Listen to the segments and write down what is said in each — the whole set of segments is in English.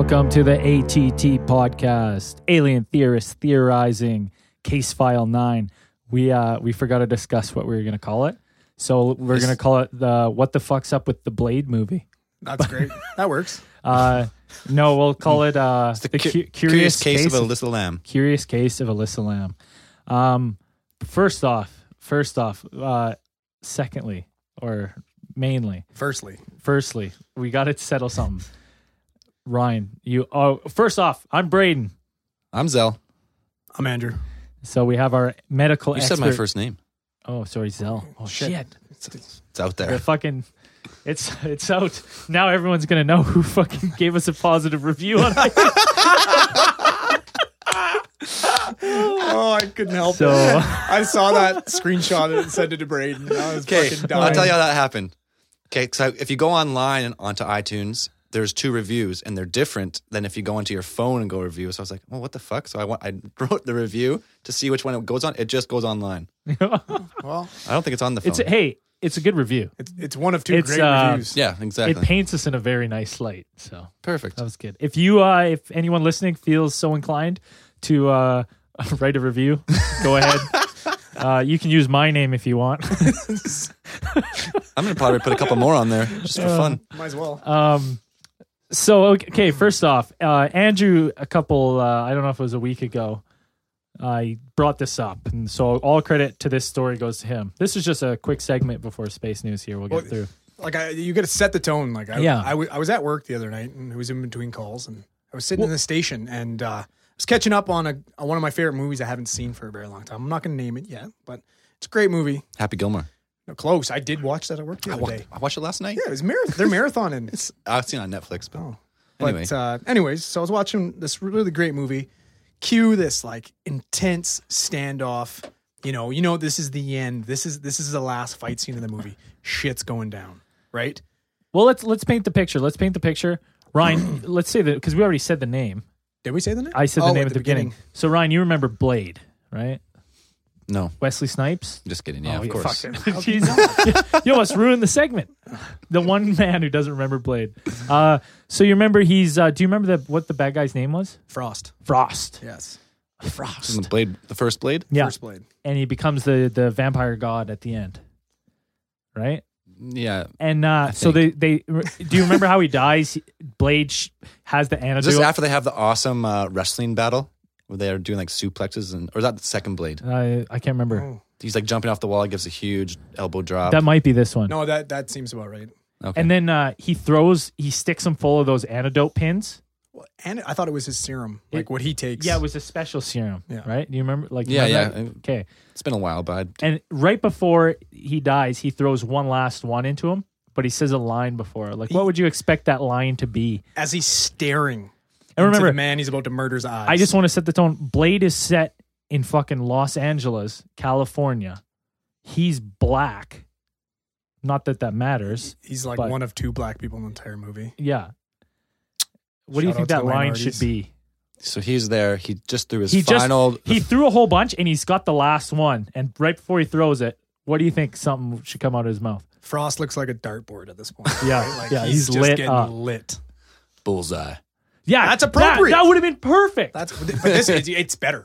Welcome to the ATT podcast, Alien Theorists Theorizing, Case File 9. We forgot to discuss what we were going to call it. So we're going to call it the What the Fuck's Up with the Blade movie. That's great. That works. No, we'll call it the Curious Case of Alyssa Lamb. Curious Case of Alyssa Lamb. First off, secondly, or mainly. Firstly, we got to settle something. Ryan, first off, I'm Braden. I'm Zell. I'm Andrew. So we have our medical You expert. said my first name. Oh, sorry, Zell. Oh, shit. It's out there. It's out. Now everyone's going to know who fucking gave us a positive review on it. Oh, I couldn't help So- it. I saw that screenshot and sent it to Braden. I was Okay, fucking dying. I'll tell you how that happened. Okay, so if you go online and onto iTunes, there's 2 reviews, and they're different than if you go onto your phone and go review. So I was like, well, what the fuck? So I wrote the review to see which one it goes on. It just goes online. Well, I don't think it's on the phone. It's a good review. it's one of 2 great reviews. Yeah, exactly. It paints us in a very nice light. So Perfect. that was good. If if anyone listening feels so inclined to write a review, go ahead. You can use my name if you want. I'm going to probably put a couple more on there just for fun. Might as well. So, okay, first off, Andrew, I don't know if it was a week ago, I brought this up. And so all credit to this story goes to him. This is just a quick segment before Space News here. We'll get through. Like, you got to set the tone. Like, Yeah. I was at work the other night, and it was in between calls, and I was sitting in the station, and I was catching up on one of my favorite movies I haven't seen for a very long time. I'm not going to name it yet, but it's a great movie. Happy Gilmore. No, close. I did watch that at work the other day. I watched it last night. Yeah, it was they're marathoning. I've seen it on Netflix, but anyway. But anyways, so I was watching this really great movie. Cue this like intense standoff. You know, this is the end. This is the last fight scene in the movie. Shit's going down, right? Well, let's paint the picture. Ryan, let's say that because we already said the name. Did we say the name? I said the name at the beginning. So Ryan, you remember Blade, right? No, Wesley Snipes. just kidding. Yeah, Oh, of yeah, course. Fuck it. Jeez. You almost ruined the segment. The one man who doesn't remember Blade. So you remember do you remember what the bad guy's name was? Frost. Frost. Yes. Isn't the first Blade? Yeah. First Blade. And he becomes the vampire god at the end. Right? Yeah. And so they do you remember how he dies? Blade has the Is antidote. this after they have the awesome wrestling battle where they are doing like suplexes or is that the second Blade? I can't remember. Oh. He's like jumping off the wall, gives a huge elbow drop. That might be this one. No, that seems about right. Okay. And then he sticks him full of those antidote pins. Well, and I thought it was his serum, like what he takes. Yeah, it was a special serum. Yeah. Right? Do you remember? Like, Yeah, remember yeah. that? Okay. It's been a while, but And right before he dies, he throws one last one into him, but he says a line before. Like, what would you expect that line to be? As he's staring And into remember, the man he's about to murder's eyes. I just want to set the tone. Blade is set in fucking Los Angeles, California. He's black. Not that matters. He's like but- one of 2 black people in the entire movie. Yeah. What do you Shout think out that to the line minorities. should be? so he's there. He just threw his He final. threw a whole bunch and he's got the last one. And right before he throws it, what do you think something should come out of his mouth? Frost looks like a dartboard at this point. Yeah, right? Like yeah, he's he's just lit getting up. lit. bullseye. Yeah, That's appropriate. That would have been perfect. But this it's better.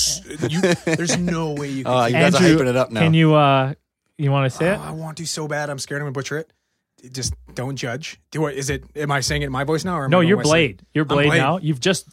There's no way you can. Oh, you guys are Andrew, hyping it up now. Can you want to say it? I want to so bad. I'm scared I'm gonna butcher it. Just don't judge. Am I saying it in my voice now? Or am No, I going you're Wesley? Blade. You're I'm Blade Blade. now. You've just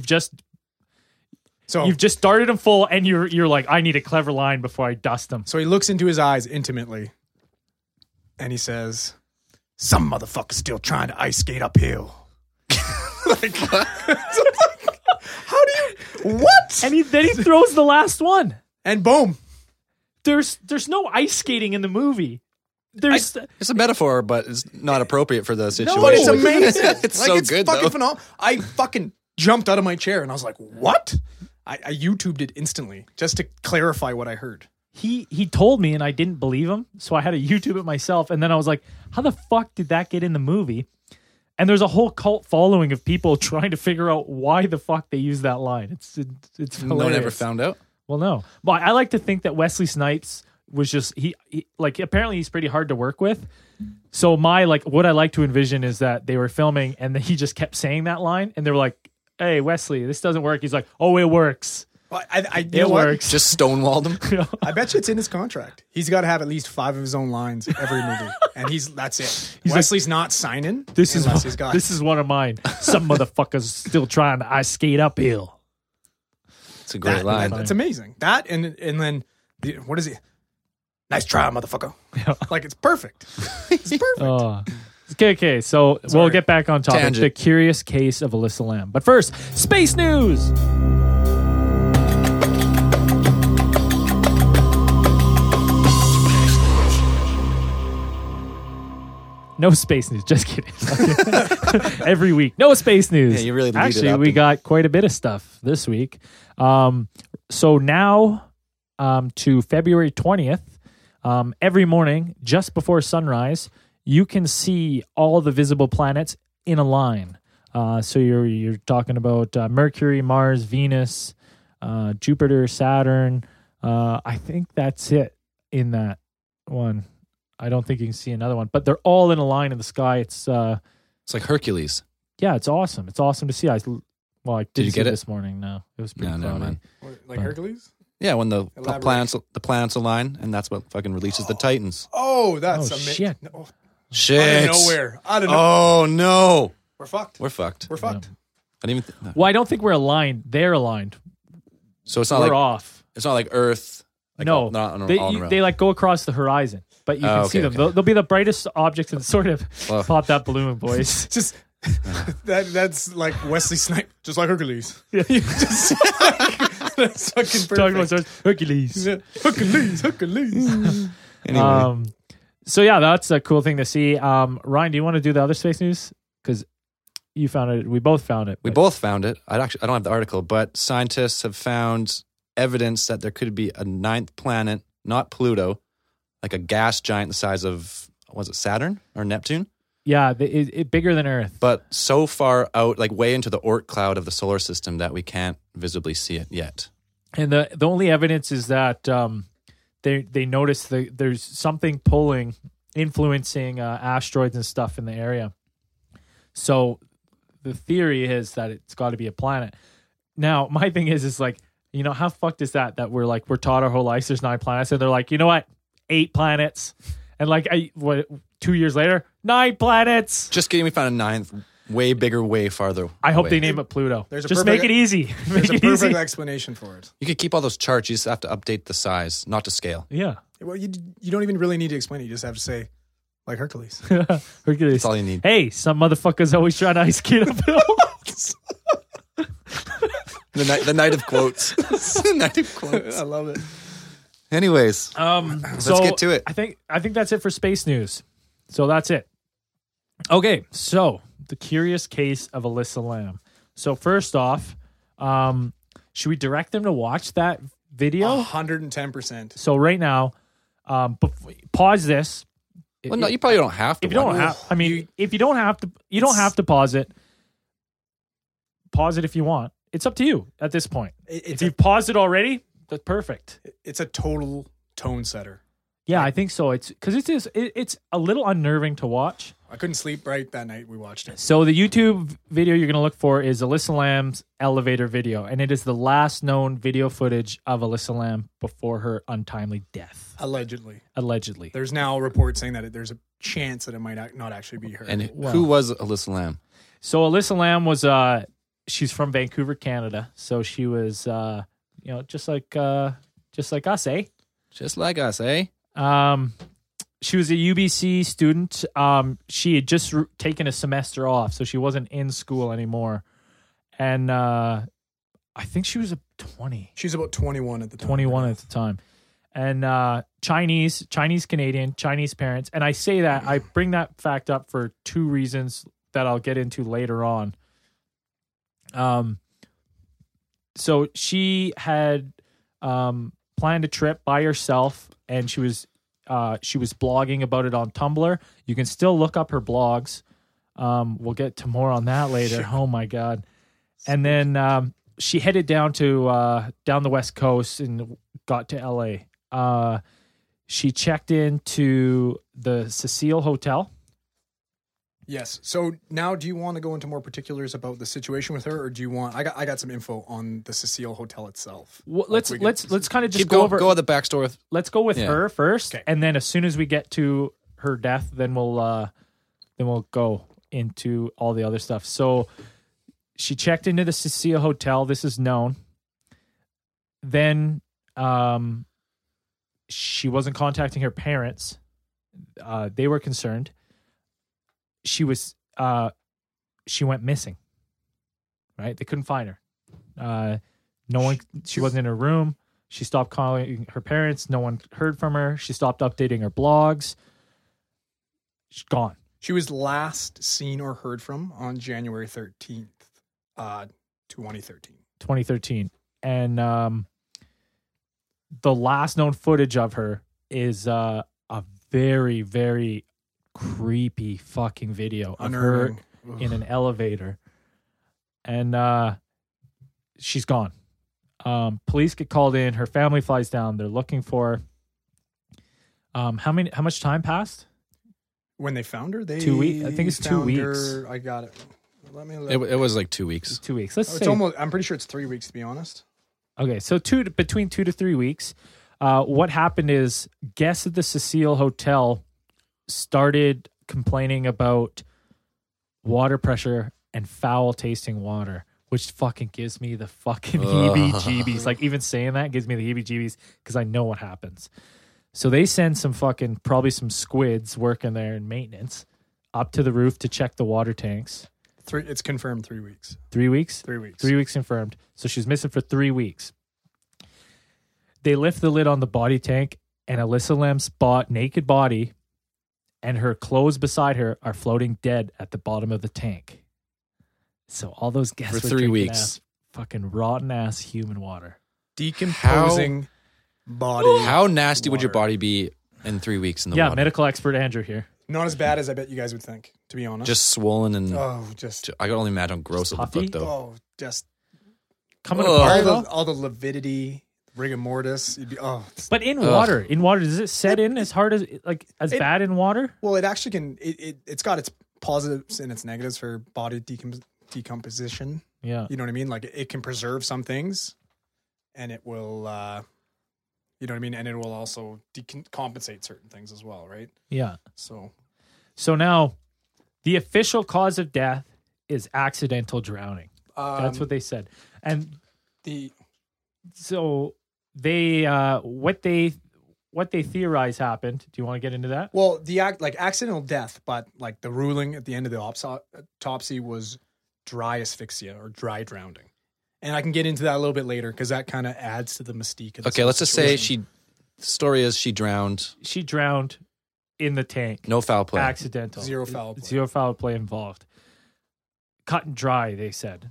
So started him full, and you're like, I need a clever line before I dust him. he looks into his eyes intimately, and he says, "Some motherfucker's still trying to ice skate uphill." Like, how do you? What? And then he throws the last one. And boom. There's no ice skating in the movie. There's It's a metaphor, but it's not appropriate for the situation. But it's amazing. It's so good, fucking though. phenomenal. I fucking jumped out of my chair and I was like, "What?" I YouTubed it instantly just to clarify what I heard. he told me and I didn't believe him, so I had to YouTube it myself. And then I was like, how the fuck did that get in the movie? And there's a whole cult following of people trying to figure out why the fuck they use that line. It's hilarious. No one ever found out. Well, no. But I like to think that Wesley Snipes was just he like apparently he's pretty hard to work with. So my like what I like to envision is that they were filming and then he just kept saying that line and they were like, "Hey Wesley, this doesn't work." He's like, "Oh, it works. Well, you It know what? works." Just stonewalled him. I bet you it's in his contract. He's got to have at least 5 of his own lines every movie, and that's it. Wesley's not signing. This is unless he's got. this is one of mine. Some motherfuckers still trying to ice skate uphill. It's a great line. That's amazing. That and then what is it? Nice try, motherfucker. Like it's perfect. It's perfect. Okay. So we'll Sorry. get back on topic. Tangent. The curious case of Alyssa Lamb. But first, space news. No space news. Just kidding. Every week, no space news. Yeah, you really lead it Actually, up we and- got quite a bit of stuff this week. So now to February 20th, every morning just before sunrise, you can see all the visible planets in a line. So you're talking about Mercury, Mars, Venus, Jupiter, Saturn. I think that's it in that one. I don't think you can see another one, but they're all in a line in the sky. It's It's like Hercules. yeah, it's awesome. It's awesome to see. I didn't you see get it? this morning. No, it was pretty No, never cloudy. mind. Like Hercules. Yeah, when the Elaborate. planets align, and that's what fucking releases the Titans. Oh, that's Oh, shit. Oh, Shit! out of nowhere. Out of nowhere. Oh no, We're fucked. we're fucked. We're fucked. I didn't even. Well, I don't think we're aligned. They're aligned. So it's not We're like off. it's not like Earth. Like No, all, not on, they, all in a row. they like go across the horizon, but you can see okay, them. okay. They'll be the brightest objects and sort of Well. pop that balloon, boys. Just that's like Wesley Snipes, just like Hercules. That's fucking perfect. Talking about Hercules. Yeah. Hercules. Anyway, So yeah, that's a cool thing to see. Ryan, do you want to do the other space news? Because you found it. We both found it. we but- both found it. I don't have the article, but scientists have found evidence that there could be a 9th planet, not Pluto, like a gas giant the size of was it Saturn or Neptune? Yeah, it bigger than Earth. But so far out, like way into the Oort cloud of the solar system, that we can't visibly see it yet. And the only evidence is that they noticed that there's something influencing asteroids and stuff in the area. So the theory is that it's got to be a planet. Now, my thing is like, you know, how fucked is that we're taught our whole lives there's 9 planets, and they're like, you know what, 8 planets, and like 2 years later, 9 planets. Just kidding, we found a 9th, way bigger, way farther. I hope away. they name it Pluto. There's a Just perfect- make it easy. There's Make a it perfect easy. explanation for it. You could keep all those charts. You just have to update the size, not to scale. Yeah. Well, you don't even really need to explain it. You just have to say, like Hercules. Hercules. That's all you need. Hey, some motherfuckers always trying to ice skate uphill. The night of quotes. The night of quotes. I love it. Anyways, Let's get to it. I think that's it for space news. So that's it. Okay, so the curious case of Alyssa Lamb. So first off, should we direct them to watch that video? 110%. So right now, pause this. well, no, you probably don't have to. If you don't watch it. have, I mean, if you don't have to, you don't have to pause it. Pause it if you want. It's up to you at this point. If you've paused it already, that's perfect. It's a total tone setter. Yeah, I think so. It's because it's a little unnerving to watch. I couldn't sleep right that night we watched it. So the YouTube video you're going to look for is Alyssa Lamb's elevator video, and it is the last known video footage of Alyssa Lamb before her untimely death, Allegedly. allegedly. There's now reports saying that there's a chance that it might not actually be her. And Wow. who was Alyssa Lamb? So Alyssa Lamb was she's from Vancouver, Canada. So she was just like us, eh? Just like us, eh? She was a UBC student. She had just taken a semester off, so she wasn't in school anymore. And I think she was 20. She's about 21 at the time. 21 at the time. And Chinese Canadian, Chinese parents. And I say that, I bring that fact up for 2 reasons that I'll get into later on. So she had planned a trip by herself, and she was blogging about it on Tumblr. You can still look up her blogs. We'll get to more on that later. Oh my God. And then she headed down to down the West Coast and got to LA. She checked into the Cecile Hotel. Yes. So now, do you want to go into more particulars about the situation with her, or do you want? I got some info on the Cecile Hotel itself. Well, let's kind of just Keep go going. over. Go with the backstory. Let's go with Yeah. her first, Okay. and then as soon as we get to her death, then we'll go into all the other stuff. So she checked into the Cecile Hotel. This is known. Then she wasn't contacting her parents. They were concerned. She went missing. Right? They couldn't find her. No one. She wasn't in her room. She stopped calling her parents. No one heard from her. She stopped updating her blogs. She's gone. She was last seen or heard from on January 13th, 2013. 2013. And the last known footage of her is a very, very creepy fucking video of her Unnerving. in an elevator. And she's gone. Police get called in. Her family flies down. They're looking for her. How much time passed? When they found her, they 2 weeks. I think it's 2 found weeks. her- I got it. Let me. It was like 2 weeks. 2 weeks. Let's It's say. almost. I'm pretty sure it's 3 weeks, to be honest. Okay, so between 2 to 3 weeks. What happened is guests at the Cecile Hotel started complaining about water pressure and foul tasting water, which fucking gives me the fucking heebie-jeebies. Like even saying that gives me the heebie-jeebies because I know what happens. So they send probably some squids working there in maintenance up to the roof to check the water tanks. It's confirmed 3 weeks. 3 weeks? 3 weeks. 3 weeks confirmed. So she's missing for 3 weeks. They lift the lid on the body tank, and Alyssa Lem's naked body and her clothes beside her are floating dead at the bottom of the tank. So all those guests For were 3 drinking weeks. fucking rotten ass human water. Decomposing body. How nasty would your water. body be in 3 weeks in the Yeah, water? medical expert Andrew here. Not as bad as I bet you guys would think, to be honest. Just swollen and I can only imagine how gross it would puffy? look though. just Coming Ugh. apart. all at all? the, all the lividity, rigor mortis. You'd be, But in water, does it set in as hard as bad in water? well, it actually can. It's got its positives and its negatives for body decomposition. Yeah. You know what I mean? Like it can preserve some things, and it will. You know what I mean? And it will also compensate certain things as well, right? Yeah. So So now the official cause of death is accidental drowning. That's what they said. And so they what they theorize happened. Do you want to get into that? Well, the accidental death, but like the ruling at the end of the autopsy was dry asphyxia or dry drowning. And I can get into that a little bit later because that kind of adds to the mystique of the Okay, let's just say situation. the story is she drowned. She drowned in the tank. No foul play. Accidental. Zero foul play. Zero foul play involved. Cut and dry, they said.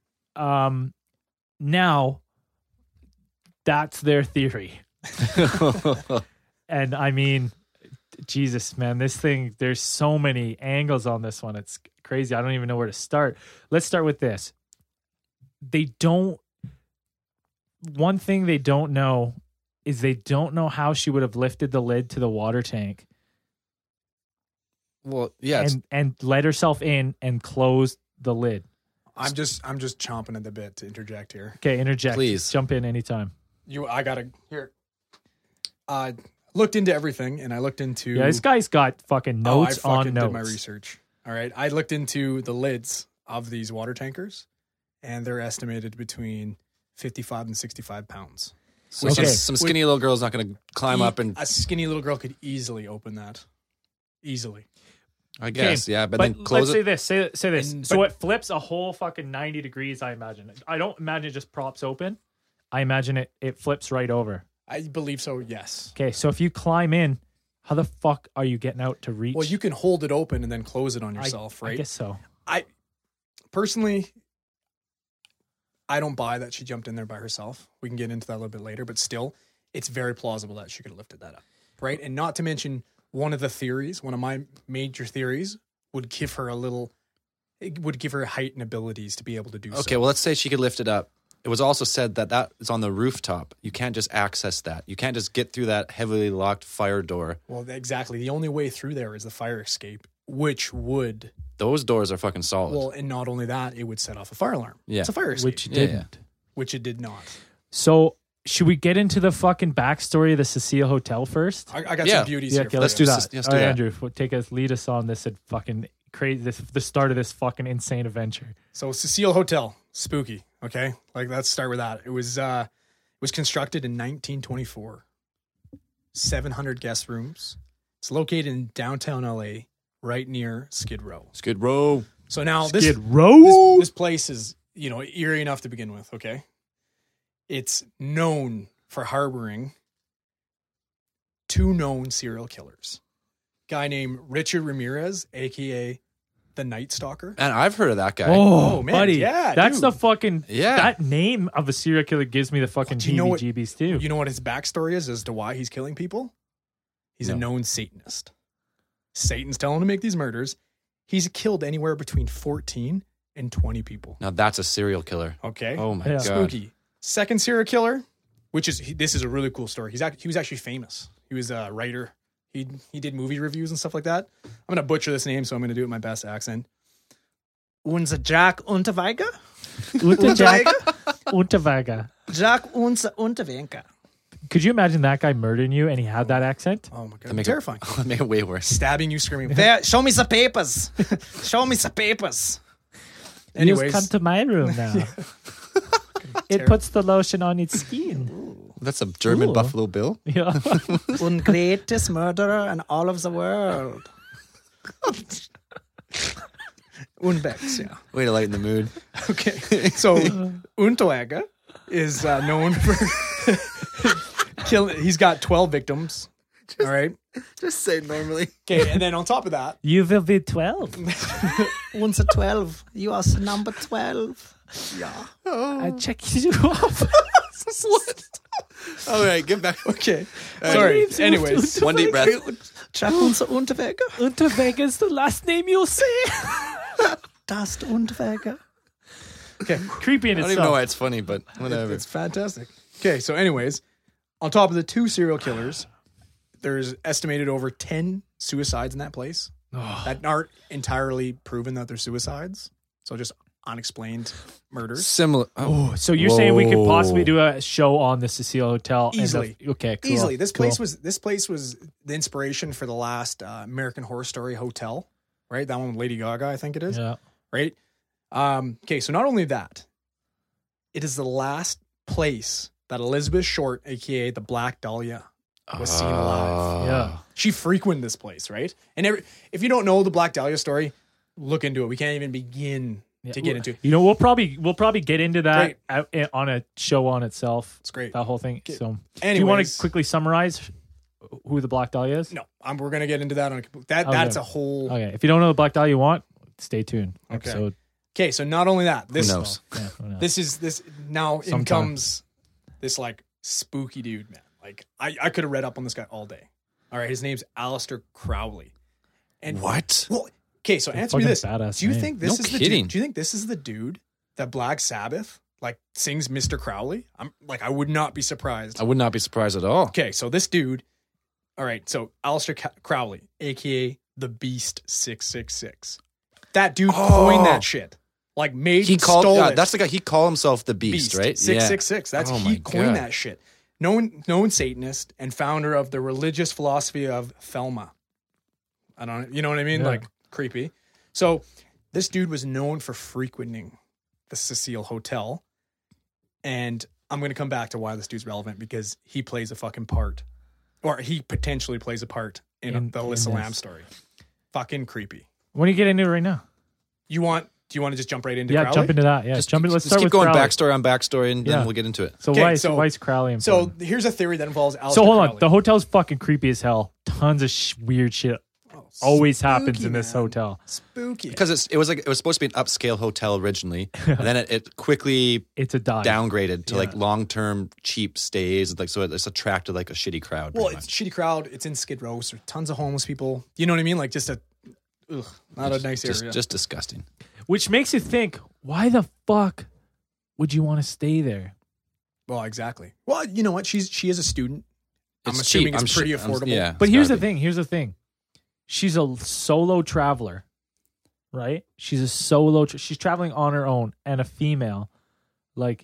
Now that's their theory. And I mean, Jesus, man, this thing, there's so many angles on this one. It's crazy. I don't even know where to start. Let's start with this. One thing they don't know is they don't know how she would have lifted the lid to the water tank Well, yeah. and let herself in and closed the lid. I'm just chomping at the bit to interject here. Okay, interject. Please. Jump in anytime. I gotta here. I looked into everything, and I looked into. Yeah, this guy's got fucking notes I on fucking notes. did my research. All right, I looked into the lids of these water tankers, and they're estimated between 55 and 65 pounds. So Okay. some skinny little girl's not going to climb up and A skinny little girl could easily open that. Easily. I guess, Okay, yeah, but but then close let's it. say this. Say this. And- So but- it flips a whole fucking 90 degrees, I imagine. I don't imagine it just props open. I imagine it flips right over. I believe so, yes. Okay, so if you climb in, how the fuck are you getting out to reach? Well, you can hold it open and then close it on yourself, I right? guess so. Personally, I don't buy that she jumped in there by herself. We can get into that a little bit later, but still, it's very plausible that she could have lifted that up, right? And not to mention, one of my major theories would give her heightened abilities to be able to do so. Okay, well, let's say she could lift it up. it was also said that is on the rooftop. You can't just access that. You can't just get through that heavily locked fire door. Well, exactly. The only way through there is the fire escape, which would... Those doors are fucking solid. Well, and not only that, it would set off a fire alarm. Yeah. It's a fire escape. Which it Yeah, didn't. Which it did not. So should we get into the fucking backstory of the Cecile Hotel first? I got Yeah. some beauties Yeah, here. okay, for let's you. do that. this- let's All do right, that. Andrew, lead us on this fucking crazy, the start of this fucking insane adventure. So Cecile Hotel, spooky. Okay, like let's start with that. It was constructed in 1924. 700 guest rooms. It's located in downtown LA, right near Skid Row. Skid Row. So now Skid Row. this place is eerie enough to begin with. Okay, it's known for harboring 2 known serial killers. Guy named Richard Ramirez, aka the Night Stalker. And I've heard of that guy. Oh, man, buddy, yeah, that's dude. the fucking Yeah. That name of a serial killer gives me the fucking Do you know what- heebie-jeebies too. You know what his backstory is as to why he's killing people? He's a No. known Satanist. Satan's telling him to make these murders. He's killed anywhere between 14 and 20 people. Now that's a serial killer. Okay. Oh my Yeah. god. Spooky. Second serial killer, this is a really cool story. He was actually famous. He was a writer. He did movie reviews and stuff like that. I'm gonna butcher this name, so I'm gonna do it in my best accent. Unser Jack Unterweger? Unterweger. Jack unser Unterweger. Could you imagine that guy murdering you and he had that accent? Oh my god, Make terrifying. It, make it way worse. Stabbing you, screaming, show me some papers. Show me some papers. You Anyways, come to my room now. It puts the lotion on its skin. That's a German Ooh. Buffalo Bill. Yeah. one greatest murderer in all of the world. Unbex, yeah. Way to lighten the mood. Okay, so Unterweger is known for killing. He's got 12 victims. All right. Just say it normally. Okay, and then on top of that, You will be 12. unser 12. You are number 12. Yeah. I check you off. All right, get back. Okay. Sorry. Leaves Anyways, One deep breath. Jack unser Unterweger. Unterweger is the last name you'll say. Das Unterweger. Okay. Creepy in I don't itself. even know why it's funny, but whatever. It's fantastic. Okay, so anyways, on top of the 2 serial killers, there's estimated over 10 suicides in that place that aren't entirely proven that they're suicides. So just unexplained murders. Similar. Oh, So you're saying we could Whoa. possibly do a show on the Cecile Hotel? and the- Easily. okay, cool. Easily. This cool. place was the inspiration for the last American Horror Story hotel, right? That one with Lady Gaga, I think it is. Yeah. Right? Okay, so not only that, it is the last place that Elizabeth Short, aka the Black Dahlia, was seen alive. Yeah. She frequented this place, right? And if you don't know the Black Dahlia story, look into it. We can't even begin to get into it. You know, we'll probably get into that on a show on itself. It's great. That whole thing. So, do you want Anyways. to quickly summarize who the Black Dahlia is? No, we're gonna get into that that's a whole. Okay. If you don't know the Black Dahlia you want, stay tuned. Okay. Episode. Okay, so not only that, this Who knows? Yeah, who knows? this now in Sometime. comes this like spooky dude, man. Like I could have read up on this guy all day. All right, his name's Aleister Crowley. And What? Well, okay, so answer me fucking this: badass Do you name. think this No is the kidding. dude? Do you think this is the dude that Black Sabbath like sings Mr. Crowley? I'm like, I would not be surprised. I would not be surprised at all. Okay, so this dude. All right, so Aleister Crowley, aka the Beast 666. That dude coined that shit. Like stole it. That's the guy. He called himself the Beast, right? 666. That's Oh he my coined God. that shit. Known Satanist and founder of the religious philosophy of Thelma. You know what I mean? Yeah. Like creepy. So this dude was known for frequenting the Cecile Hotel, and I'm going to come back to why this dude's relevant because he plays a fucking part, or he potentially plays a part in the Alyssa in Lamb this. story. Fucking creepy. When do you get into it right now? Do you want to just jump right into Yeah, Crowley? jump into that. Yeah, Just jump in. Let's just start keep with going Crowley. backstory on backstory, and Yeah. then we'll get into it. So Okay, why is Crowley So important? here's a theory that involves Aleister So hold on, Crowley. the hotel's fucking creepy as hell. Tons of weird shit always happens Spooky, in this man. hotel. Spooky. Because it was supposed to be an upscale hotel originally, and then it quickly It's a dive. downgraded to like long term cheap stays. Like so, it's attracted like a shitty crowd. Well, pretty it's much. shitty crowd. It's in Skid Row. So tons of homeless people. You know what I mean? Like just not a nice area. just disgusting. Which makes you think, why the fuck would you want to stay there? Well, exactly. Well, you know what? She is a student. I'm It's assuming cheap. it's pretty affordable. Yeah, But it's here's the gotta be. thing. Here's the thing. She's a solo traveler, right? She's a solo. She's traveling on her own and a female. Like,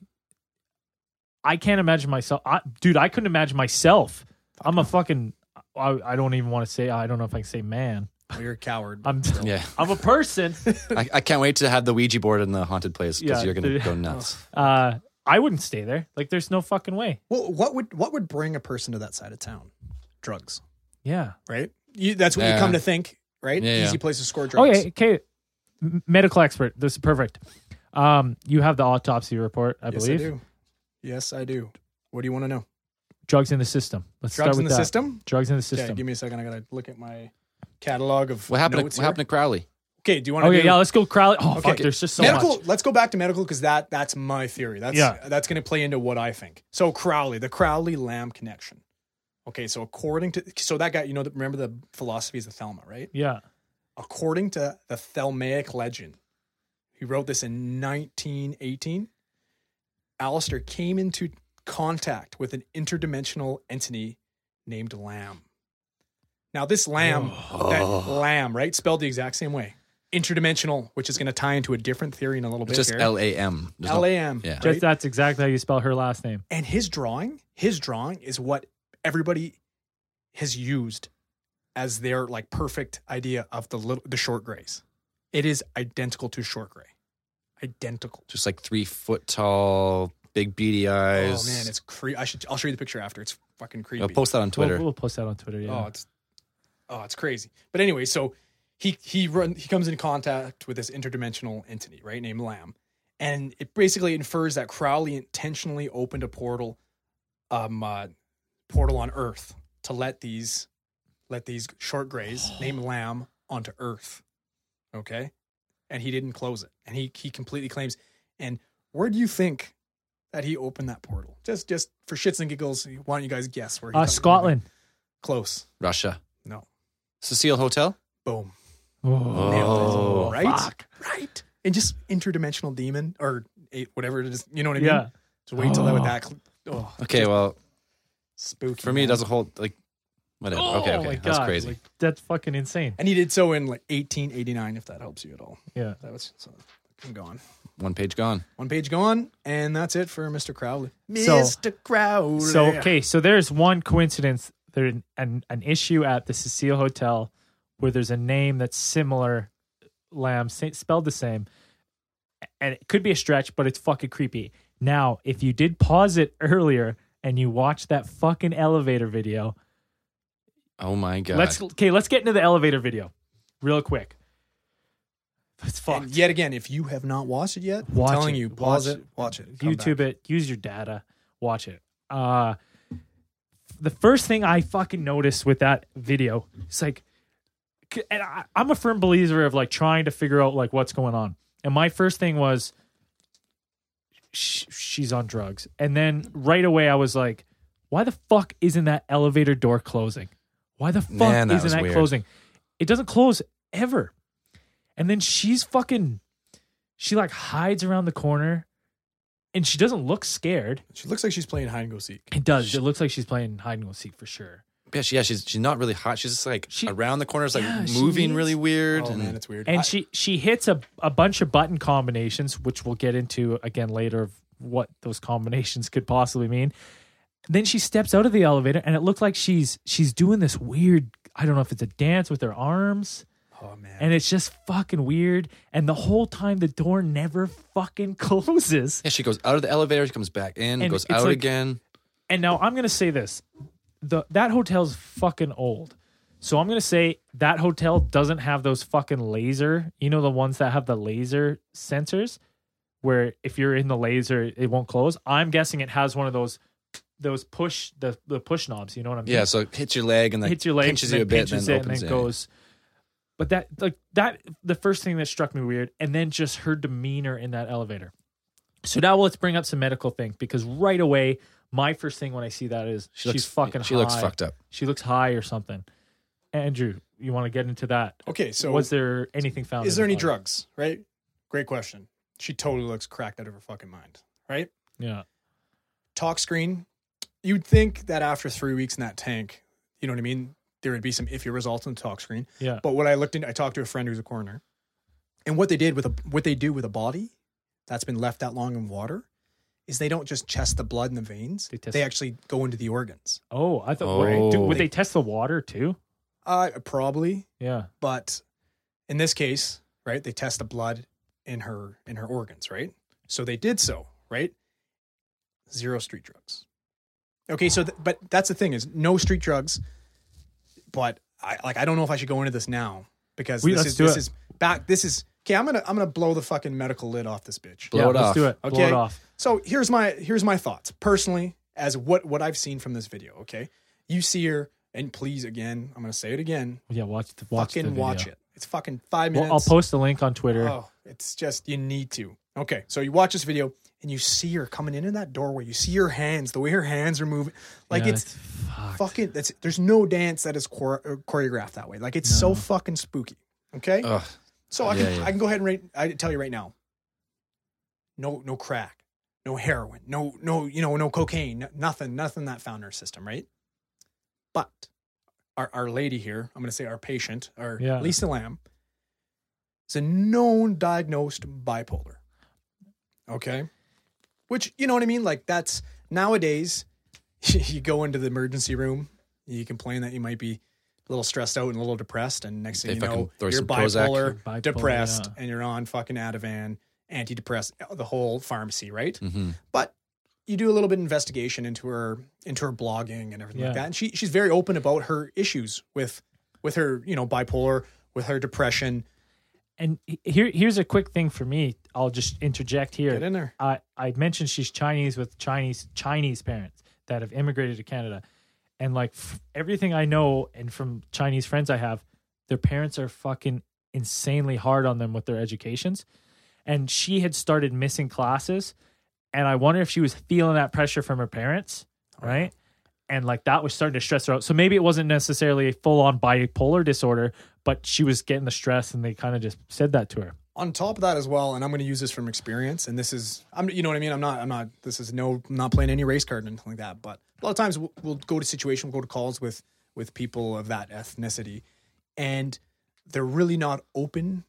I can't imagine myself. Dude, I couldn't imagine myself. I'm a fucking. I don't even want to say. I don't know if I can say man. Well, you're a coward. I'm. Yeah, I'm a person. I can't wait to have the Ouija board in the haunted place because Yeah, you're gonna dude. go nuts. I wouldn't stay there. Like, there's no fucking way. Well, what would bring a person to that side of town? Drugs, Yeah. right? That's what you Yeah. come to think, right? Yeah, Easy yeah. place to score drugs. Okay. Medical expert. This is perfect. You have the autopsy report, I Yes, believe. I do. Yes, I do. What do you want to know? Drugs in the system. Let's Drugs start in with the that. system? Drugs in the Okay, system. give me a second. I gotta look at my catalog of What happened? notes What happened to Crowley? Okay, do you want to Okay, do yeah, let's go Crowley. Oh, Okay. fuck, there's just so medical? much. Let's go back to medical because that's my theory. That's going to play into what I think. So Crowley, the Crowley-Lamb connection. Okay, so according to that guy, remember the philosophies of Thelma, right? Yeah. According to the Thelmaic legend, he wrote this in 1918. Alistair came into contact with an interdimensional entity named Lamb. Now, this Lamb, that Lamb, right, spelled the exact same way. Interdimensional, which is going to tie into a different theory in a little bit. It's just here. LAM. There's no- LAM. Yeah. right? Just that's exactly how you spell her last name. And his drawing is what everybody has used as their like perfect idea of the short grays. It is identical to short gray. Identical. Just like 3 foot tall, big beady eyes. Oh man, it's creepy. I'll show you the picture after. It's fucking creepy. I'll post that on Twitter. We'll post that on Twitter. Yeah. It's crazy. But anyway, so he comes in contact with this interdimensional entity, right, named Lamb, and it basically infers that Crowley intentionally opened a portal on Earth to let these short grays named Lamb onto Earth. Okay, and he didn't close it, and he completely claims. And where do you think that he opened that portal? Just for shits and giggles, why don't you guys guess where? Scotland. Close. Russia. No. Cecile Hotel. Boom. Oh, Nailed it. Right? fuck. Right. And just interdimensional demon or whatever it is. You know what I mean? Yeah. Just wait till that with that. Oh, Okay, well, spooky. for me, it man. doesn't hold like whatever. Oh, okay, my that's God. crazy. Like, that's fucking insane. And he did so in like 1889, if that helps you at all. Yeah. That was so I'm gone. One page gone. One page gone, and that's it for Mr. Crowley. So- Mr. Crowley. So there's one coincidence. There's an issue at the Cecile Hotel where there's a name that's similar, Lamb, spelled the same. And it could be a stretch, but it's fucking creepy. Now, if you did pause it earlier and you watched that fucking elevator video, Oh my god. let's get into the elevator video real quick. It's fucked. And yet again, if you have not watched it yet, I'm Watch telling it. you, pause Watch it, watch it. come YouTube back. it, use your data, watch it. The first thing I fucking noticed with that video, it's like, and I'm a firm believer of like trying to figure out like what's going on. And my first thing was, she's on drugs. And then right away I was like, why the fuck isn't that elevator door closing? Why the fuck Man, that isn't was that weird. closing? It doesn't close ever. And then she like hides around the corner and she doesn't look scared. She looks like she's playing hide and go seek. It does. It looks like she's playing hide and go seek for sure. Yeah, she's not really hot. She's just like She- around the corners, like Yeah, she moving is. really weird. Oh and man, it's weird. And she hits a bunch of button combinations, which we'll get into again later of what those combinations could possibly mean. Then she steps out of the elevator and it looked like she's doing this weird, I don't know if it's a dance with her arms. Oh man. And it's just fucking weird. And the whole time the door never fucking closes. yeah, she goes out of the elevator, she comes back in, And goes it's out like- again. And now I'm gonna say this. That hotel's fucking old. So I'm gonna say that hotel doesn't have those fucking laser, the ones that have the laser sensors where if you're in the laser it won't close. I'm guessing it has one of those push the push knobs, you know what I mean? Yeah, so it hits your leg and then Hits your leg, pinches and you a bit, pinches then it, opens and then it. goes. But that the first thing that struck me weird, and then just her demeanor in that elevator. So now let's bring up some medical things because right away my first thing when I see that is she's fucking She high. looks fucked up. She looks high or something. Andrew, you want to get into that? Okay, so Was there anything found? is in there her any body? drugs? Right? Great question. She totally looks cracked out of her fucking mind. right? Yeah. Talk screen. You'd think that after 3 weeks in that tank, you know what I mean, there would be some iffy results in the talk screen. Yeah. But what I looked into, I talked to a friend who's a coroner, and what they do with a body that's been left that long in water is they don't just test the blood in the veins. They actually go into the organs. Oh, I thought. Oh. Would they test the water too? Probably, Yeah. but in this case, right, they test the blood in her organs, right? So they did so, right? 0 street drugs. Okay, so but that's the thing is no street drugs. But I don't know if I should go into this now because this is okay. I'm gonna blow the fucking medical lid off this bitch. Blow it let's off. do it. Okay. Blow it off. So here's my thoughts personally as what I've seen from this video. Okay, you see her, and please again, I'm gonna say it again. Yeah. Watch the Fucking video. watch it. It's fucking 5 minutes. Well, I'll post a link on Twitter. Oh, it's just you need to. Okay, so you watch this video and you see her coming into that doorway. You see her hands, the way her hands are moving. Like Yeah, it's fucked. fucking. There's no dance that is choreographed that way. Like it's so fucking spooky. Okay, Ugh. so I Yeah. can go ahead and I tell you right now. No crack, no heroin, no no cocaine, nothing that found in our system, right? But our lady here, I'm going to say our patient, Lisa Lamb, is a known diagnosed bipolar. Okay. Which, you know what I mean? Like that's nowadays you go into the emergency room, you complain that you might be a little stressed out and a little depressed. And next thing They you know, fucking throw you're some Prozac. Bipolar, depressed, yeah. and you're on fucking Ativan, antidepressant, the whole pharmacy, right? Mm-hmm. But you do a little bit of investigation into her blogging and everything like Yeah. that. And she's very open about her issues with her, bipolar, with her depression. And here's a quick thing for me. I'll just interject here. Get in there. I mentioned she's Chinese with Chinese parents that have immigrated to Canada, and like everything I know and from Chinese friends I have, their parents are fucking insanely hard on them with their educations, and she had started missing classes, and I wonder if she was feeling that pressure from her parents, right? And like that was starting to stress her out. So maybe it wasn't necessarily a full on bipolar disorder, but she was getting the stress, and they kind of just said that to her. On top of that as well, and I'm going to use this from experience, and this is, you know what I mean? I'm not playing any race card or anything like that, but a lot of times we'll go to calls with people of that ethnicity, and they're really not open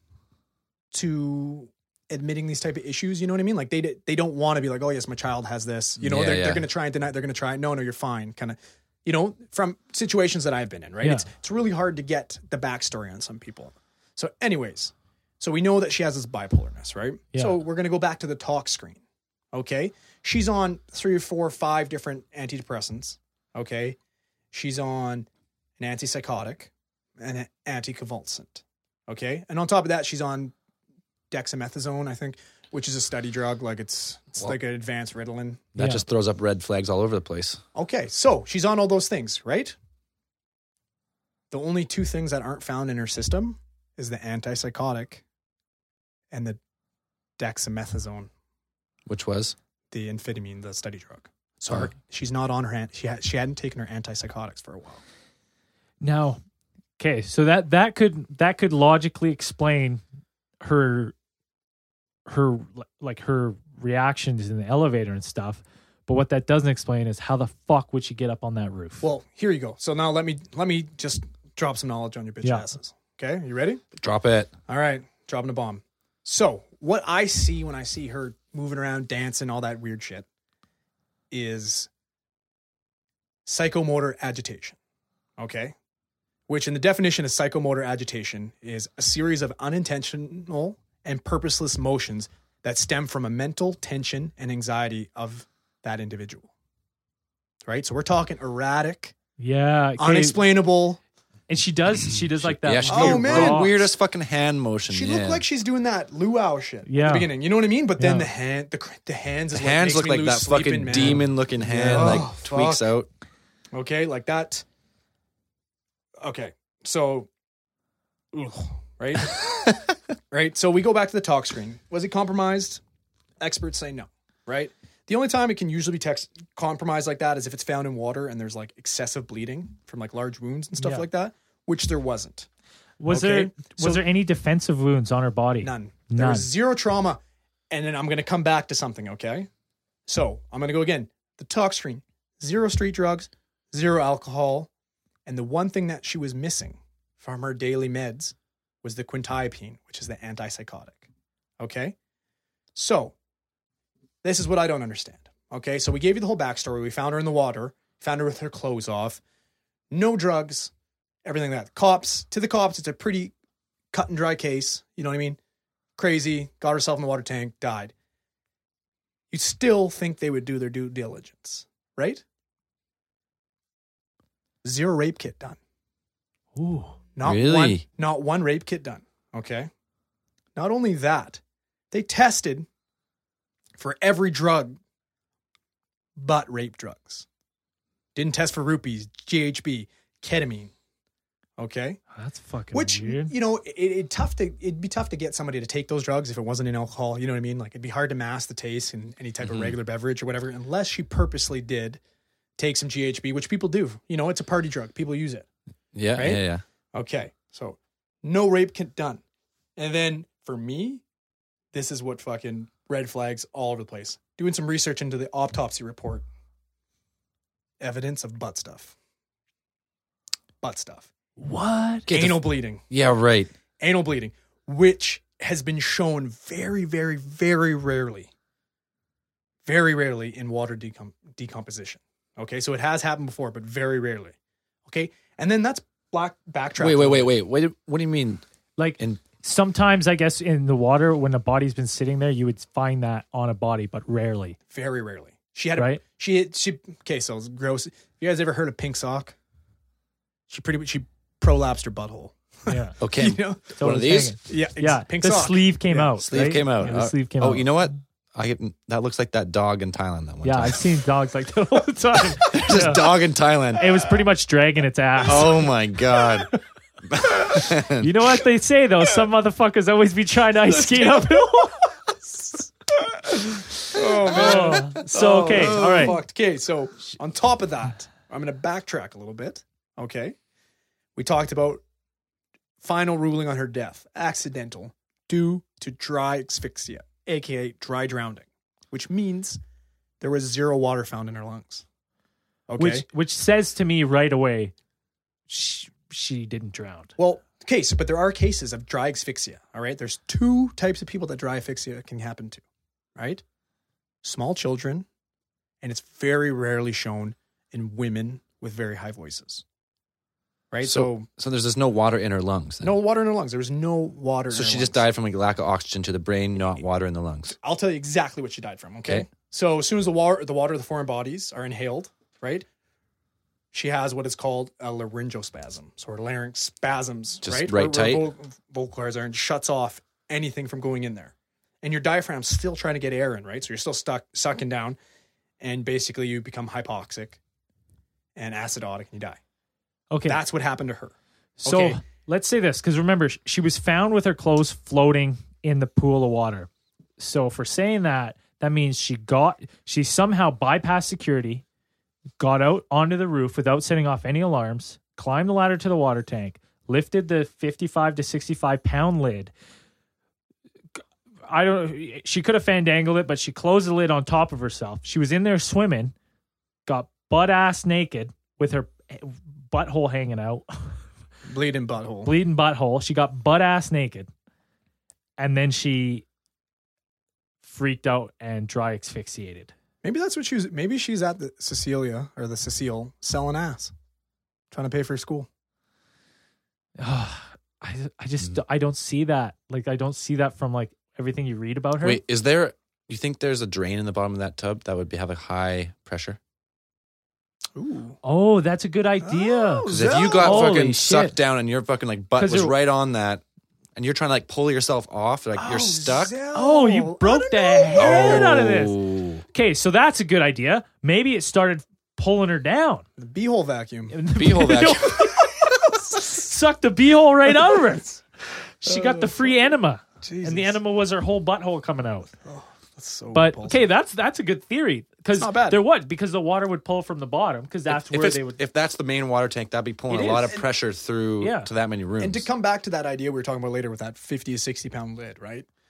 to admitting these type of issues. You know what I mean? Like they don't want to be like, oh yes, my child has this. They're going to try and deny it. They're going to try. No, you're fine. Kind of, from situations that I've been in, right? Yeah. It's really hard to get the backstory on some people. So anyways, so we know that she has this bipolarness, right? Yeah. So we're going to go back to the talk screen. Okay. She's on 3 or 4 or 5 different antidepressants. Okay. She's on an antipsychotic and an anticonvulsant. Okay. And on top of that, she's on dexamethasone, I think, which is a study drug. Like it's like an advanced Ritalin. That Yeah. just throws up red flags all over the place. Okay. So she's on all those things, right? The only 2 things that aren't found in her system is the antipsychotic and the dexamethasone, Which was? the amphetamine, the study drug. So she's not on her she hadn't taken her antipsychotics for a while. Now, okay, so that could logically explain her reactions in the elevator and stuff. But what that doesn't explain is how the fuck would she get up on that roof? Well, here you go. So now let me just drop some knowledge on your bitch asses. Okay, you ready? Drop it. All right, dropping a bomb. So what I see when I see her moving around, dancing, all that weird shit, is psychomotor agitation. Okay? Which in the definition of psychomotor agitation is a series of unintentional and purposeless motions that stem from a mental tension and anxiety of that individual. Right? So we're talking erratic, Yeah, okay. unexplainable. And she does like that. Yeah, she Oh, did man. the weirdest fucking hand motion. She yeah. looked like she's doing that luau shit at Yeah. the beginning. You know what I mean? But then Yeah. the hands is The what hands makes look me like lose that sleep fucking in, man. demon looking hand, Yeah. like Oh, tweaks fuck. out. Okay, like that. Okay, so, right? Right? So we go back to the talk screen. Was it compromised? Experts say no, right? The only time it can usually be compromised like that is if it's found in water and there's like excessive bleeding from like large wounds and stuff Yeah. like that, which there wasn't. Was Okay, there so- any defensive wounds on her body? None. There was 0 trauma. And then I'm going to come back to something, okay? So I'm going to go again. The talk screen, 0 street drugs, 0 alcohol. And the one thing that she was missing from her daily meds was the quintiapine, which is the antipsychotic. Okay? So this is what I don't understand. Okay? So we gave you the whole backstory. We found her in the water, found her with her clothes off, no drugs, everything like that. To the cops, it's a pretty cut and dry case. You know what I mean? Crazy, got herself in the water tank, died. You still think they would do their due diligence, right? 0 rape kit done. Ooh. Really? Not one rape kit done. Okay. Not only that, they tested for every drug but rape drugs. Didn't test for rupees, GHB, ketamine. Okay. That's fucking Which, weird. you know, it'd be tough to get somebody to take those drugs if it wasn't in alcohol. You know what I mean? Like, it'd be hard to mask the taste in any type of regular beverage or whatever, unless she purposely did take some GHB, which people do. You know, it's a party drug. People use it. Yeah, Right? yeah. Okay. So no rape kit done. And then for me, this is what fucking red flags all over the place. Doing some research into the autopsy report. Evidence of butt stuff. Butt stuff. What? Anal bleeding. Yeah, right. Anal bleeding, which has been shown very, very, very rarely in water decomposition. Okay, so it has happened before, but very rarely. Okay, and then that's backtrack. Wait. What do you mean? Like, In- sometimes I guess in the water, when a body's been sitting there, you would find that on a body, but rarely. Very rarely. She had Right? she okay, so it's gross. You guys ever heard of pink sock? She prolapsed her butthole. Yeah. Okay. You know? So One I of was these? thinking. Yeah, Yeah. pink The sock. sleeve came out. Sleeve right? came out. Yeah, the sleeve came out. Oh, you know what? That looks like that dog in Thailand that one Yeah, time. I've seen dogs like that all the time. This Yeah. dog in Thailand. It was pretty much dragging its ass. Oh my God. You know what they say though? Some motherfuckers always be trying to ice skate uphill. Oh man. So okay, all right. Fucked. Okay, so on top of that, I'm going to backtrack a little bit. Okay. We talked about final ruling on her death, accidental, due to dry asphyxia, aka dry drowning, which means there was 0 water found in her lungs. Okay. Which says to me right away, she didn't drown. Well, okay, but there are cases of dry asphyxia. All right. There's 2 types of people that dry asphyxia can happen to, right? Small children, and it's very rarely shown in women with very high voices. Right? So there's just no water in her lungs. Then. No water in her lungs. There was no water in So her she lungs. just died from a lack of oxygen to the brain, not water in the lungs. I'll tell you exactly what she died from, okay? Okay. So as soon as the water of the foreign bodies are inhaled, right? She has what is called a laryngospasm. So her larynx spasms, Just right? right Where tight. vocal cords are and shuts off anything from going in there. And your diaphragm's still trying to get air in, right? So you're still sucking down, and basically you become hypoxic and acidotic and you die. Okay. That's what happened to her. So Okay. let's say this, because remember, she was found with her clothes floating in the pool of water. So if we're saying that, that means she somehow bypassed security, got out onto the roof without setting off any alarms, climbed the ladder to the water tank, lifted the 55 to 65 pound lid. She could have fandangled it, but she closed the lid on top of herself. She was in there swimming, got butt ass naked with her butthole hanging out. Bleeding butthole. Bleeding butthole. She got butt ass naked. And then she freaked out and dry asphyxiated. Maybe that's what she was. Maybe she's at the Cecilia or the Cecile selling ass, trying to pay for school. I don't see that. Like, I don't see that from like everything you read about her. Wait, you think there's a drain in the bottom of that tub that would have a high pressure? Ooh. Oh, that's a good idea. Oh, Because if you got Holy fucking shit. sucked down and your fucking like butt 'Cause was it- right on that, and you're trying to like pull yourself off, like you're stuck. Oh, you broke the head out of this. Oh. Okay, so that's a good idea. Maybe it started pulling her down. The beehole vacuum. Beehole vacuum. Sucked the beehole right out of her. She got the free enema. Jesus. And the enema was her whole butthole coming out. That's so But repulsive. okay, that's a good theory because not bad. there would because the water would pull from the bottom because that's where they would. If that's the main water tank, that'd be pulling It a lot is. of pressure through Yeah. to that many rooms. And to come back to that idea we were talking about later with that 50 to 60 pound lid, right?